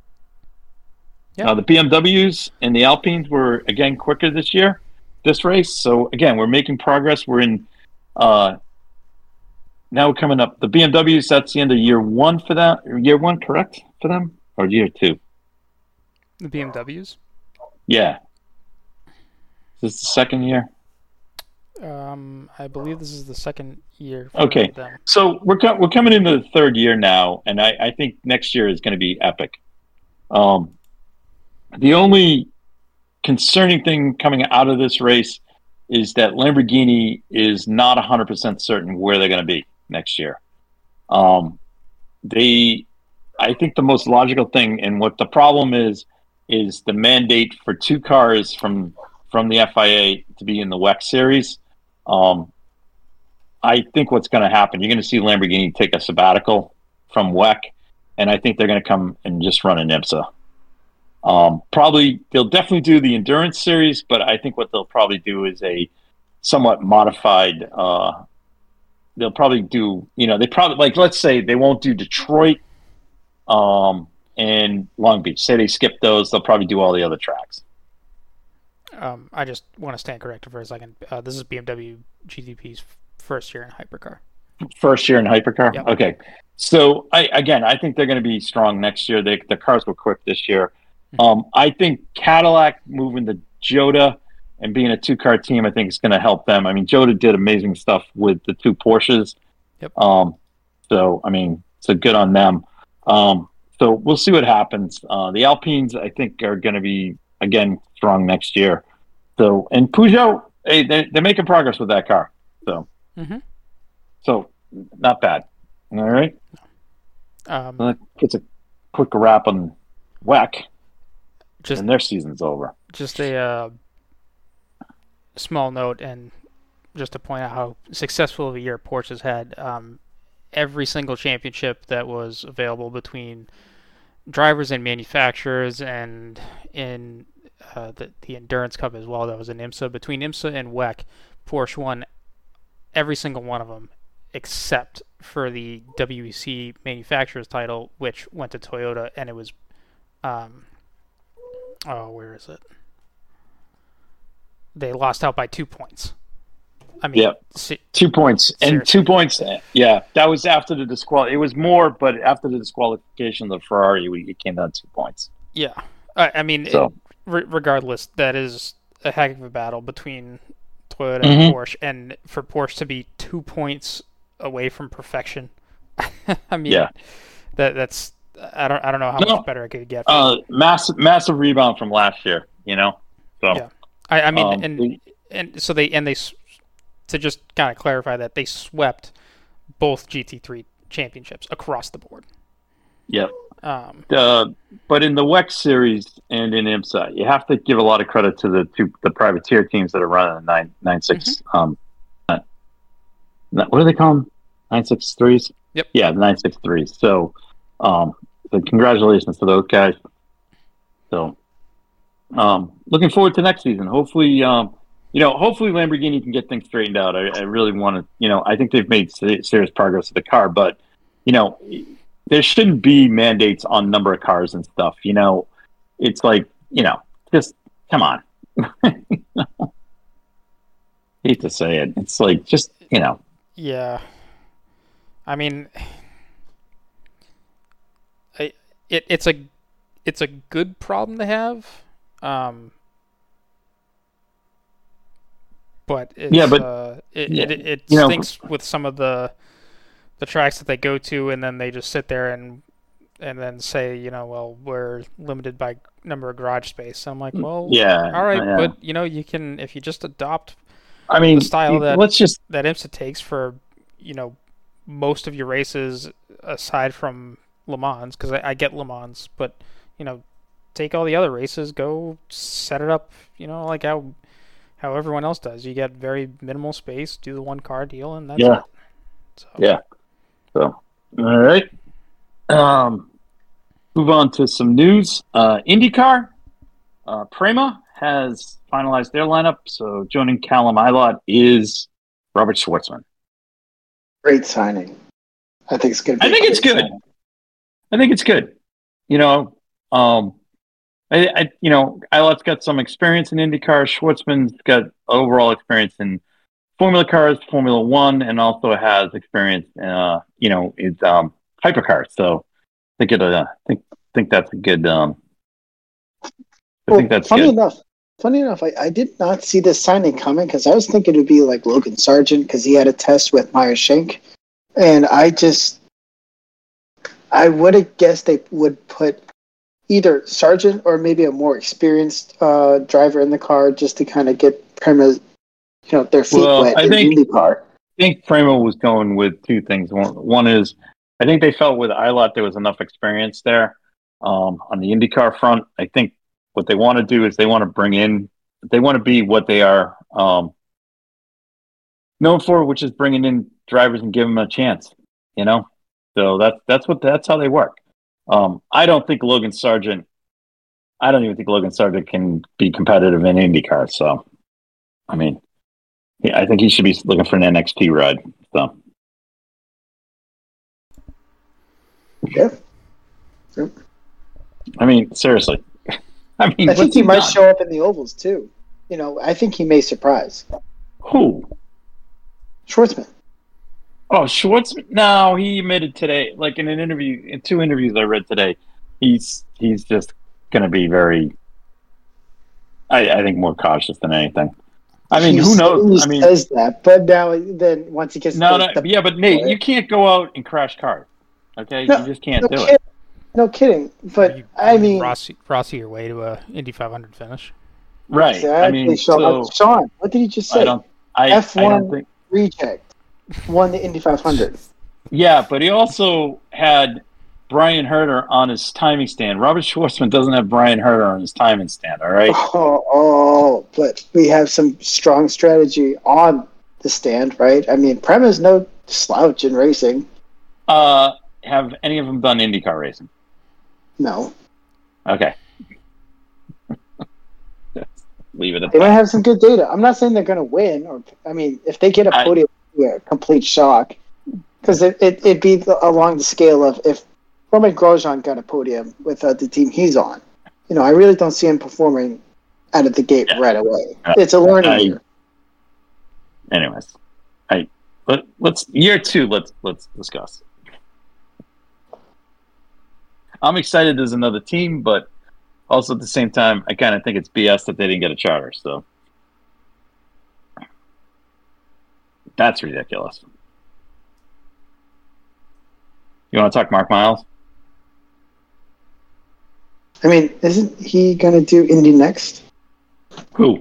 Yeah. Uh, the B M Ws and the Alpines were, again, quicker this year, this race. So, again, we're making progress. We're in uh, – now we're coming up. The B M Ws, that's the end of year one for that. Year one, correct, for them? Or year two? The B M Ws? Yeah. Is this the second year? Um, I believe this is the second year for Okay. them. So we're, co- we're coming into the third year now, and I, I think next year is going to be epic. Um. The only concerning thing coming out of this race is that Lamborghini is not one hundred percent certain where they're going to be next year. Um, they, I think the most logical thing, and what the problem is, is the mandate for two cars from from the F I A to be in the W E C series. Um, I think what's going to happen, you're going to see Lamborghini take a sabbatical from W E C, and I think they're going to come and just run an IMSA. Um, probably they'll definitely do the endurance series, but I think what they'll probably do is a somewhat modified. Uh, they'll probably do, you know, they probably like let's say they won't do Detroit, um, and Long Beach. Say they skip those, they'll probably do all the other tracks. Um, I just want to stand corrected for a second. Uh, this is B M W G T P's first year in hypercar. First year in hypercar. Yep. Okay, so I again, I think they're going to be strong next year. They the cars were quick this year. Um, I think Cadillac moving to Jota and being a two-car team, I think is going to help them. I mean, Jota did amazing stuff with the two Porsches. Yep. Um, so, I mean, so good on them. Um, so we'll see what happens. Uh, the Alpines, I think, are going to be, again, strong next year. So, and Peugeot, hey, they're, they're making progress with that car. So, Mm-hmm. so not bad. All right. Um, That puts a quick wrap on W E C. just and their season's over. just a uh, small note, and just to point out how successful of a year Porsche's had. Um, every single championship that was available between drivers and manufacturers, and in uh, the the Endurance Cup as well, that was in IMSA. Between IMSA and W E C, Porsche won every single one of them, except for the W E C manufacturer's title, which went to Toyota, and it was. Um, Oh, where is it? They lost out by two points. I mean, yeah, se- two points and seriously. two points. Yeah, that was after the disqual. It was more, but after the disqualification of the Ferrari, we, it came down to two points. Yeah, I, I mean, So it, re- regardless, that is a heck of a battle between Toyota Mhm. and Porsche, and for Porsche to be two points away from perfection. I mean, Yeah. that that's I don't I don't know how No. much better it could get. For Uh, massive, massive rebound from last year. You know, so Yeah. I, I mean, um, and we- and so they and they s- to just kind of clarify that they swept both G T three championships across the board. Yep. Um, Uh, but in the W E C series and in IMSA, you have to give a lot of credit to the two the privateer teams that are running the nine nine six. Um, uh, what do they call them? Nine six threes. Yep. Yeah, the nine six threes. So, um, so congratulations to those guys. So, um, looking forward to next season. Hopefully, um, you know, hopefully Lamborghini can get things straightened out. I, I really want to, you know, I think they've made se- serious progress with the car, but you know, there shouldn't be mandates on number of cars and stuff. You know, it's like, you know, just come on. Hate to say it. It's like, just, you know, yeah. I mean, I, it it's a it's a good problem to have. Um, but it's, Yeah, but- uh, it, yeah, it it it you know- stinks with some of the the tracks that they go to, and then they just sit there and and then say, you know, well, we're limited by number of garage space. I'm like, well, yeah. all right, yeah. but you know, you can if you just adopt I mean, the style that- let's just, that IMSA takes for, you know, most of your races aside from Le Mans, because I, I get Le Mans, but you know, take all the other races, go set it up, you know, like how how everyone else does. You get very minimal space, do the one car deal, and that's Yeah. it. So, yeah. So, all right. Um, move on to some news. Uh, IndyCar, uh, Prema has finalized their lineup. So joining Callum Ilott is Robert Schwartzman. Great signing. I think it's going to be. I a think it's great good. signing. I think it's good. You know, um, I, I you know, Ilott's got some experience in IndyCar. Schwartzman's got overall experience in Formula cars, Formula One, and also has experience, uh, you know, in um, hypercars. So I think it, uh, think think that's a good. Um, I Well, think that's funny good. enough, funny enough, I, I did not see this signing coming because I was thinking it would be like Logan Sargent because he had a test with Meyer Shank, and I just, I would have guessed they would put either Sargent or maybe a more experienced uh, driver in the car just to kind of get Prema's, you know, their feet Well, wet I in think- IndyCar. I think Prema was going with two things. One, one is I think they felt with Ilott there was enough experience there um, on the IndyCar front. I think what they want to do is they want to bring in, they want to be what they are um, known for, which is bringing in drivers and giving them a chance. You know, so that's that's what that's how they work. Um, I don't think Logan Sargent. I don't even think Logan Sargent can be competitive in IndyCar. So, I mean. Yeah, I think he should be looking for an N X T ride. So, Yeah. Yep. I mean, seriously. I mean, I think what's he might done? show up in the ovals too. You know, I think he may surprise Who? Schwartzman. Oh, Schwartz. No, he admitted today, like in an interview, in two interviews I read today, he's he's just going to be very, I, I think, more cautious than anything. I mean, He who knows? He I mean, says that, but now then once he gets no, the, no, the yeah, but Nate, you can't go out and crash cars. Okay, No, you just can't no do kidding. it. No kidding. But you, I you mean, Rossi, Rossi your way to a Indy five hundred finish. Right. exactly, I mean, Sean. so Sean, what did he just say? I don't. I, F one I don't think. reject won the Indy five hundred. Yeah, but he also had Brian Herter on his timing stand. Robert Schwartzman doesn't have Brian Herter on his timing stand, all right? Oh, oh, but we have some strong strategy on the stand, right? I mean, Prema's no slouch in racing. Uh, have any of them done IndyCar racing? No, Okay. Leave it at they might that. have some good data. I'm not saying they're going to win, or I mean, if they get a I- podium, yeah, complete shock. Because it, it, it'd be the, along the scale of if Roman Grosjean got a podium with uh, the team he's on. You know, I really don't see him performing out of the gate Yeah. right away. Uh, It's a learning I- year. Anyways, I let, let's year two. Let's let's discuss. I'm excited there's another team, but also at the same time, I kind of think it's B S that they didn't get a charter. So That's ridiculous. You want to talk Mark Miles? I mean, isn't he going to do Indy next? Who?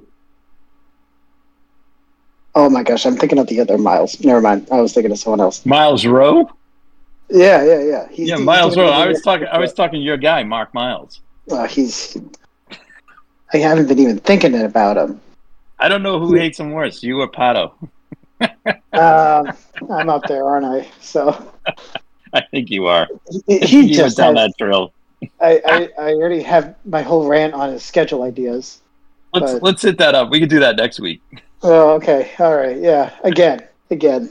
Oh my gosh, I'm thinking of the other Miles. Never mind. I was thinking of someone else. Miles Rowe? Yeah, yeah, yeah. He's, yeah, he's Miles Rowe. doing I was Indy talking. next. I was talking your guy, Mark Miles. Uh, he's. I haven't been even thinking about him. I don't know who hates him worse, you or Pato. uh, I'm up there, aren't I? So. I think you are. He, he you just went down has, that trail. I, I, I already have my whole rant on his schedule ideas. Let's but, let's hit that up. We can do that next week. Oh, okay. All right. Yeah. Again. Again.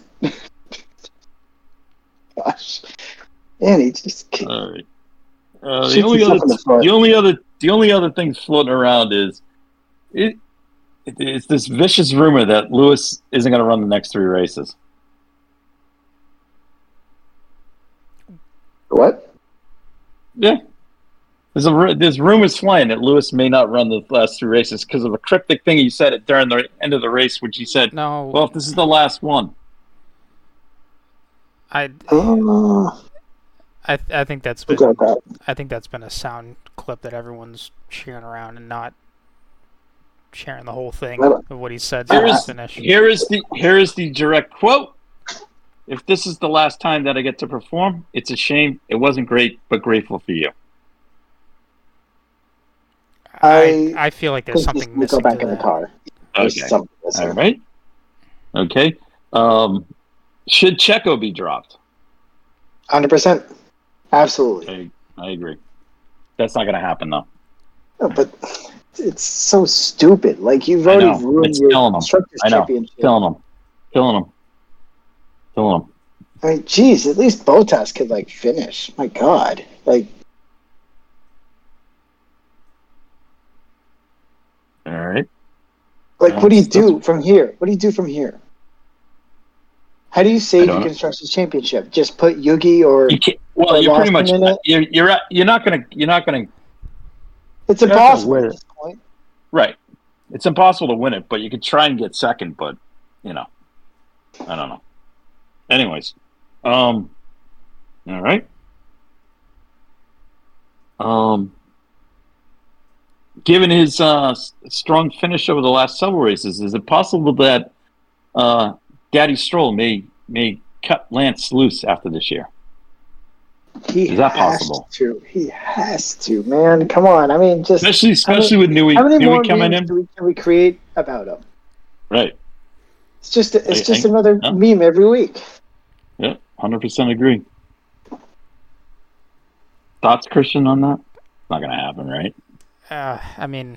Gosh. And he just. All right. Uh, the only other, the, the only other, the only other thing floating around is it. it it's this vicious rumor that Lewis isn't going to run the next three races. What? Yeah. There's a there's rumors flying that Lewis may not run the last two races because of a cryptic thing he said it during the end of the race, which he said, No. "Well, if this is the last one." I, Uh, I, I think that's been that. I think that's been a sound clip that everyone's sharing around and not sharing the whole thing of what he said Here to is, finish. here is the here is the direct quote. If this is the last time that I get to perform, it's a shame. It wasn't great, but grateful for you. I I feel like there's something missing. Go back to in the that. car. Okay. All right. Okay. Um, should Checo be dropped? one hundred percent. Absolutely. I, I agree. That's not going to happen, though. No, but it's so stupid. Like, you've I already know. ruined It's your killing them. Constructors I know. Championship. Killing them. Killing them. Killing them. I mean, geez, at least Bottas could, like, finish. My God. Like, all right. like, Yeah, what do you that's- do from here? What do you do from here? How do you save don't your know. Constructors Championship? Just put Yugi or You can't, well, or you're pretty much Lawson in it? you're you're at- you're not gonna you're not gonna It's You're not gonna impossible win at it. this point. right. It's impossible to win it, but you could try and get second. But you know, I don't know. Anyways, um, all right. Um, given his uh, s- strong finish over the last several races, is it possible that uh, Daddy Stroll may may cut Lance loose after this year? He Is that has possible? to. He has to, man. Come on. I mean, just Especially, especially how with Newey, how many more Newey coming memes in, do we, can we create about him? right? It's just it's I- just I- another yeah. meme every week. Yeah, hundred percent agree. Thoughts, Christian, on that? Not gonna happen, right? Uh, I mean,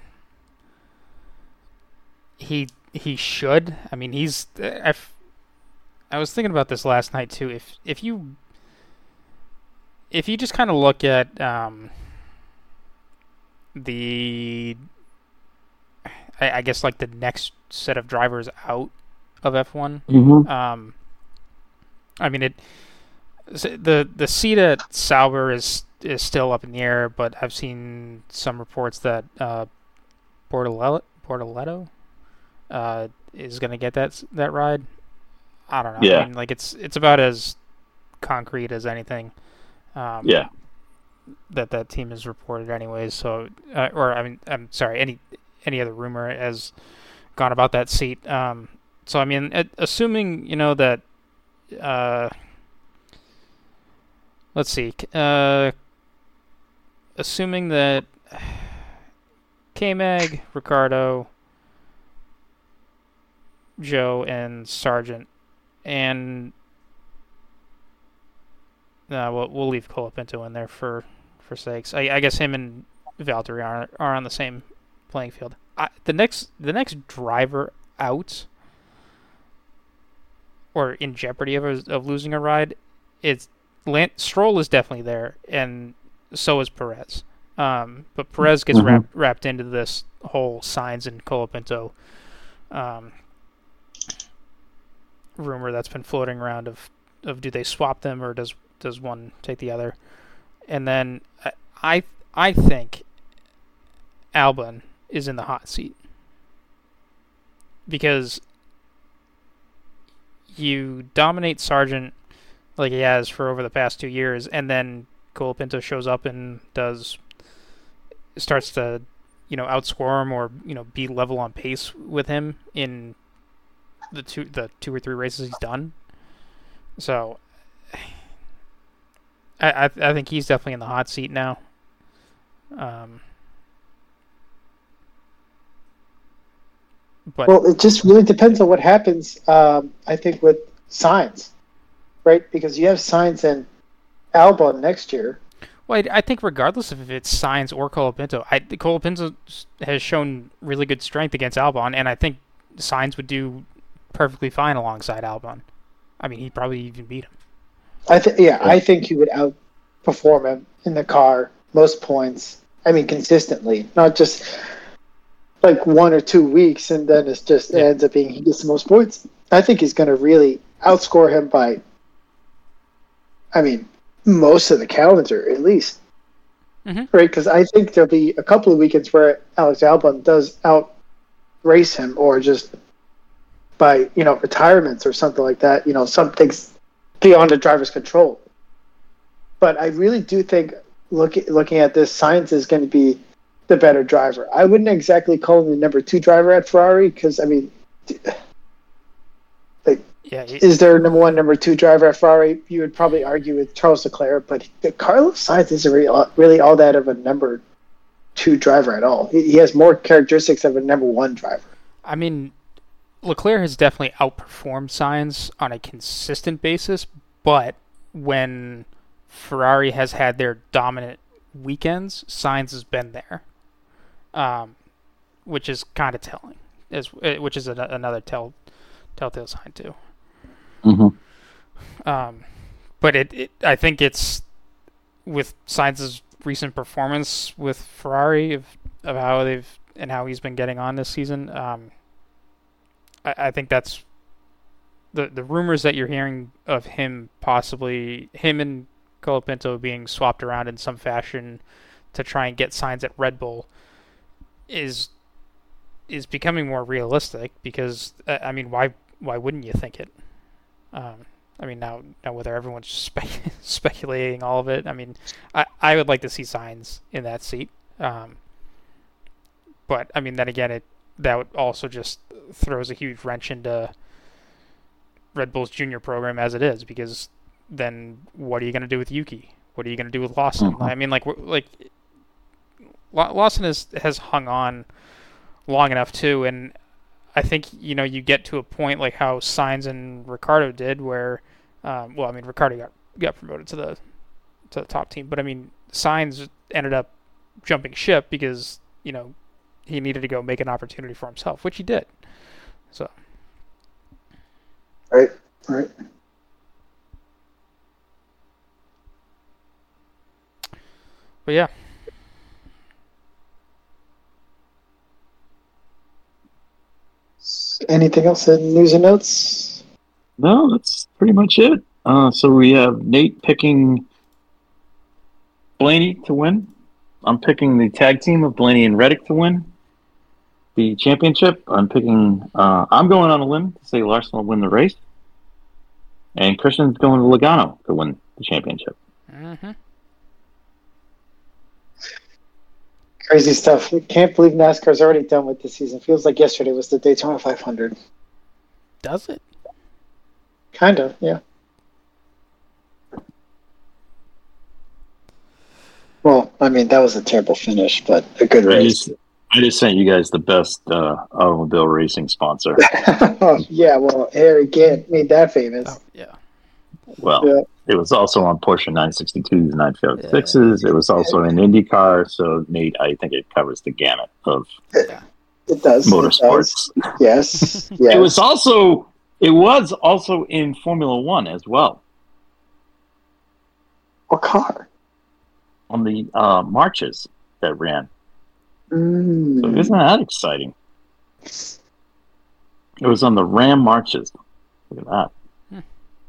he he should. I mean, he's. I, I was thinking about this last night too. If if you if you just kind of look at um, the, I, I guess like the next set of drivers out of F one. Mm-hmm. Um, I mean it. The the seat at Sauber is is still up in the air, but I've seen some reports that uh, Bortoletto, Bortoletto uh, is going to get that that ride. I don't know. Yeah. I mean, like it's it's about as concrete as anything. Um, Yeah. That that team has reported, anyways. So, uh, or I mean, I'm sorry. Any any other rumor has gone about that seat. Um, so I mean, it, assuming you know that. Uh, let's see. Uh, assuming that K-Mag, Ricardo, Joe, and Sargent, and uh, we'll we'll leave Colapinto in there for for sakes. I, I guess him and Valtteri are are on the same playing field. I, the next the next driver out or in jeopardy of a, of losing a ride, it's Lance, Stroll is definitely there, and so is Perez. Um, but Perez gets Mhm. wrapped wrapped into this whole Sainz and Colapinto um, rumor that's been floating around of, of do they swap them or does does one take the other? And then I I, I think Albon is in the hot seat because you dominate Sargent like he has for over the past two years, and then Colapinto shows up and does starts to, you know, outscore him or, you know, be level on pace with him in the two the two or three races he's done. So I I, I think he's definitely in the hot seat now. Um, but Well, it just really depends on what happens. Um, I think with Sainz, right? Because you have Sainz and Albon next year. Well, I, I think regardless of if it's Sainz or Colapinto, I Colapinto has shown really good strength against Albon, and I think Sainz would do perfectly fine alongside Albon. I mean, he'd probably even beat him. I think, yeah, I think he would outperform him in the car most points. I mean, consistently, not just like one or two weeks, and then it's just it Yeah. ends up being he gets the most points. I think he's going to really outscore him by, I mean, most of the calendar at least, Mhm. right? Because I think there'll be a couple of weekends where Alex Albon does out race him, or just by, you know, retirements or something like that. You know, something's beyond the driver's control. But I really do think look, looking at this, Sainz is going to be the better driver. I wouldn't exactly call him the number two driver at Ferrari because, I mean, like, Yeah, he, is there a number one, number two driver at Ferrari? You would probably argue with Charles Leclerc, but Carlos Sainz isn't really, really all that of a number two driver at all. He, he has more characteristics of a number one driver. I mean, Leclerc has definitely outperformed Sainz on a consistent basis, but when Ferrari has had their dominant weekends, Sainz has been there, um, which is kind of telling, as which is a, another tell telltale sign too. Mm-hmm. Um, but it, it, I think it's with Sainz's recent performance with Ferrari of of how they've and how he's been getting on this season. Um, I, I think that's the the rumors that you're hearing of him possibly him and Colapinto being swapped around in some fashion to try and get Sainz at Red Bull is is becoming more realistic because uh, I mean why why wouldn't you think it? Um, I mean now now whether everyone's spe- speculating all of it, I mean I, I would like to see Sainz in that seat. Um, but I mean then again it that would also just throws a huge wrench into Red Bull's junior program as it is, because then what are you going to do with Yuki? What are you going to do with Lawson? Mm-hmm. I mean, like, like Lawson has has hung on long enough too, and I think you know you get to a point like how Sainz and Ricciardo did, where, um, well, I mean, Ricciardo got got promoted to the to the top team, but I mean, Sainz ended up jumping ship because you know he needed to go make an opportunity for himself, which he did. So, Right, right. but yeah. Anything else in news and notes? No, that's pretty much it. Uh, so we have Nate picking Blaney to win. I'm picking the tag team of Blaney and Reddick to win the championship. I'm picking. Uh, I'm going on a limb to say Larson will win the race, and Christian's going to Logano to win the championship. Mm-hmm. Crazy stuff. I can't believe NASCAR's already done with this season. Feels like yesterday was the Daytona five hundred. Does it? Kind of, yeah. Well, I mean, that was a terrible finish, but a good I race. just, I just sent you guys the best uh, automobile racing sponsor. Oh, yeah, well, Harry Gant made that famous. Oh, yeah. Well, Yeah. it was also on Porsche nine sixty-twos, nine fifty-sixes. It was also in IndyCar. So, Nate, I think it covers the gamut of Yeah. It does. motorsports. It does. Yes. yes. It was also it was also in Formula One as well What car? on the uh, marches that ran. Mm. So isn't that exciting? It was on the Ram marches. Look at that. Hmm.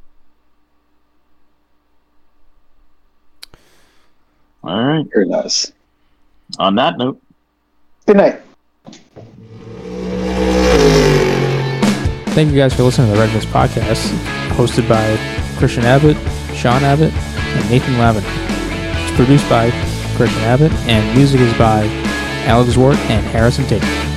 All right. Very nice. On that note, Good night. thank you guys for listening to the Red Mist Podcast, hosted by Christian Abbott, Sean Abbott, and Nathan Lavin. It's produced by Christian Abbott, and music is by Alex Wart and Harrison Tate.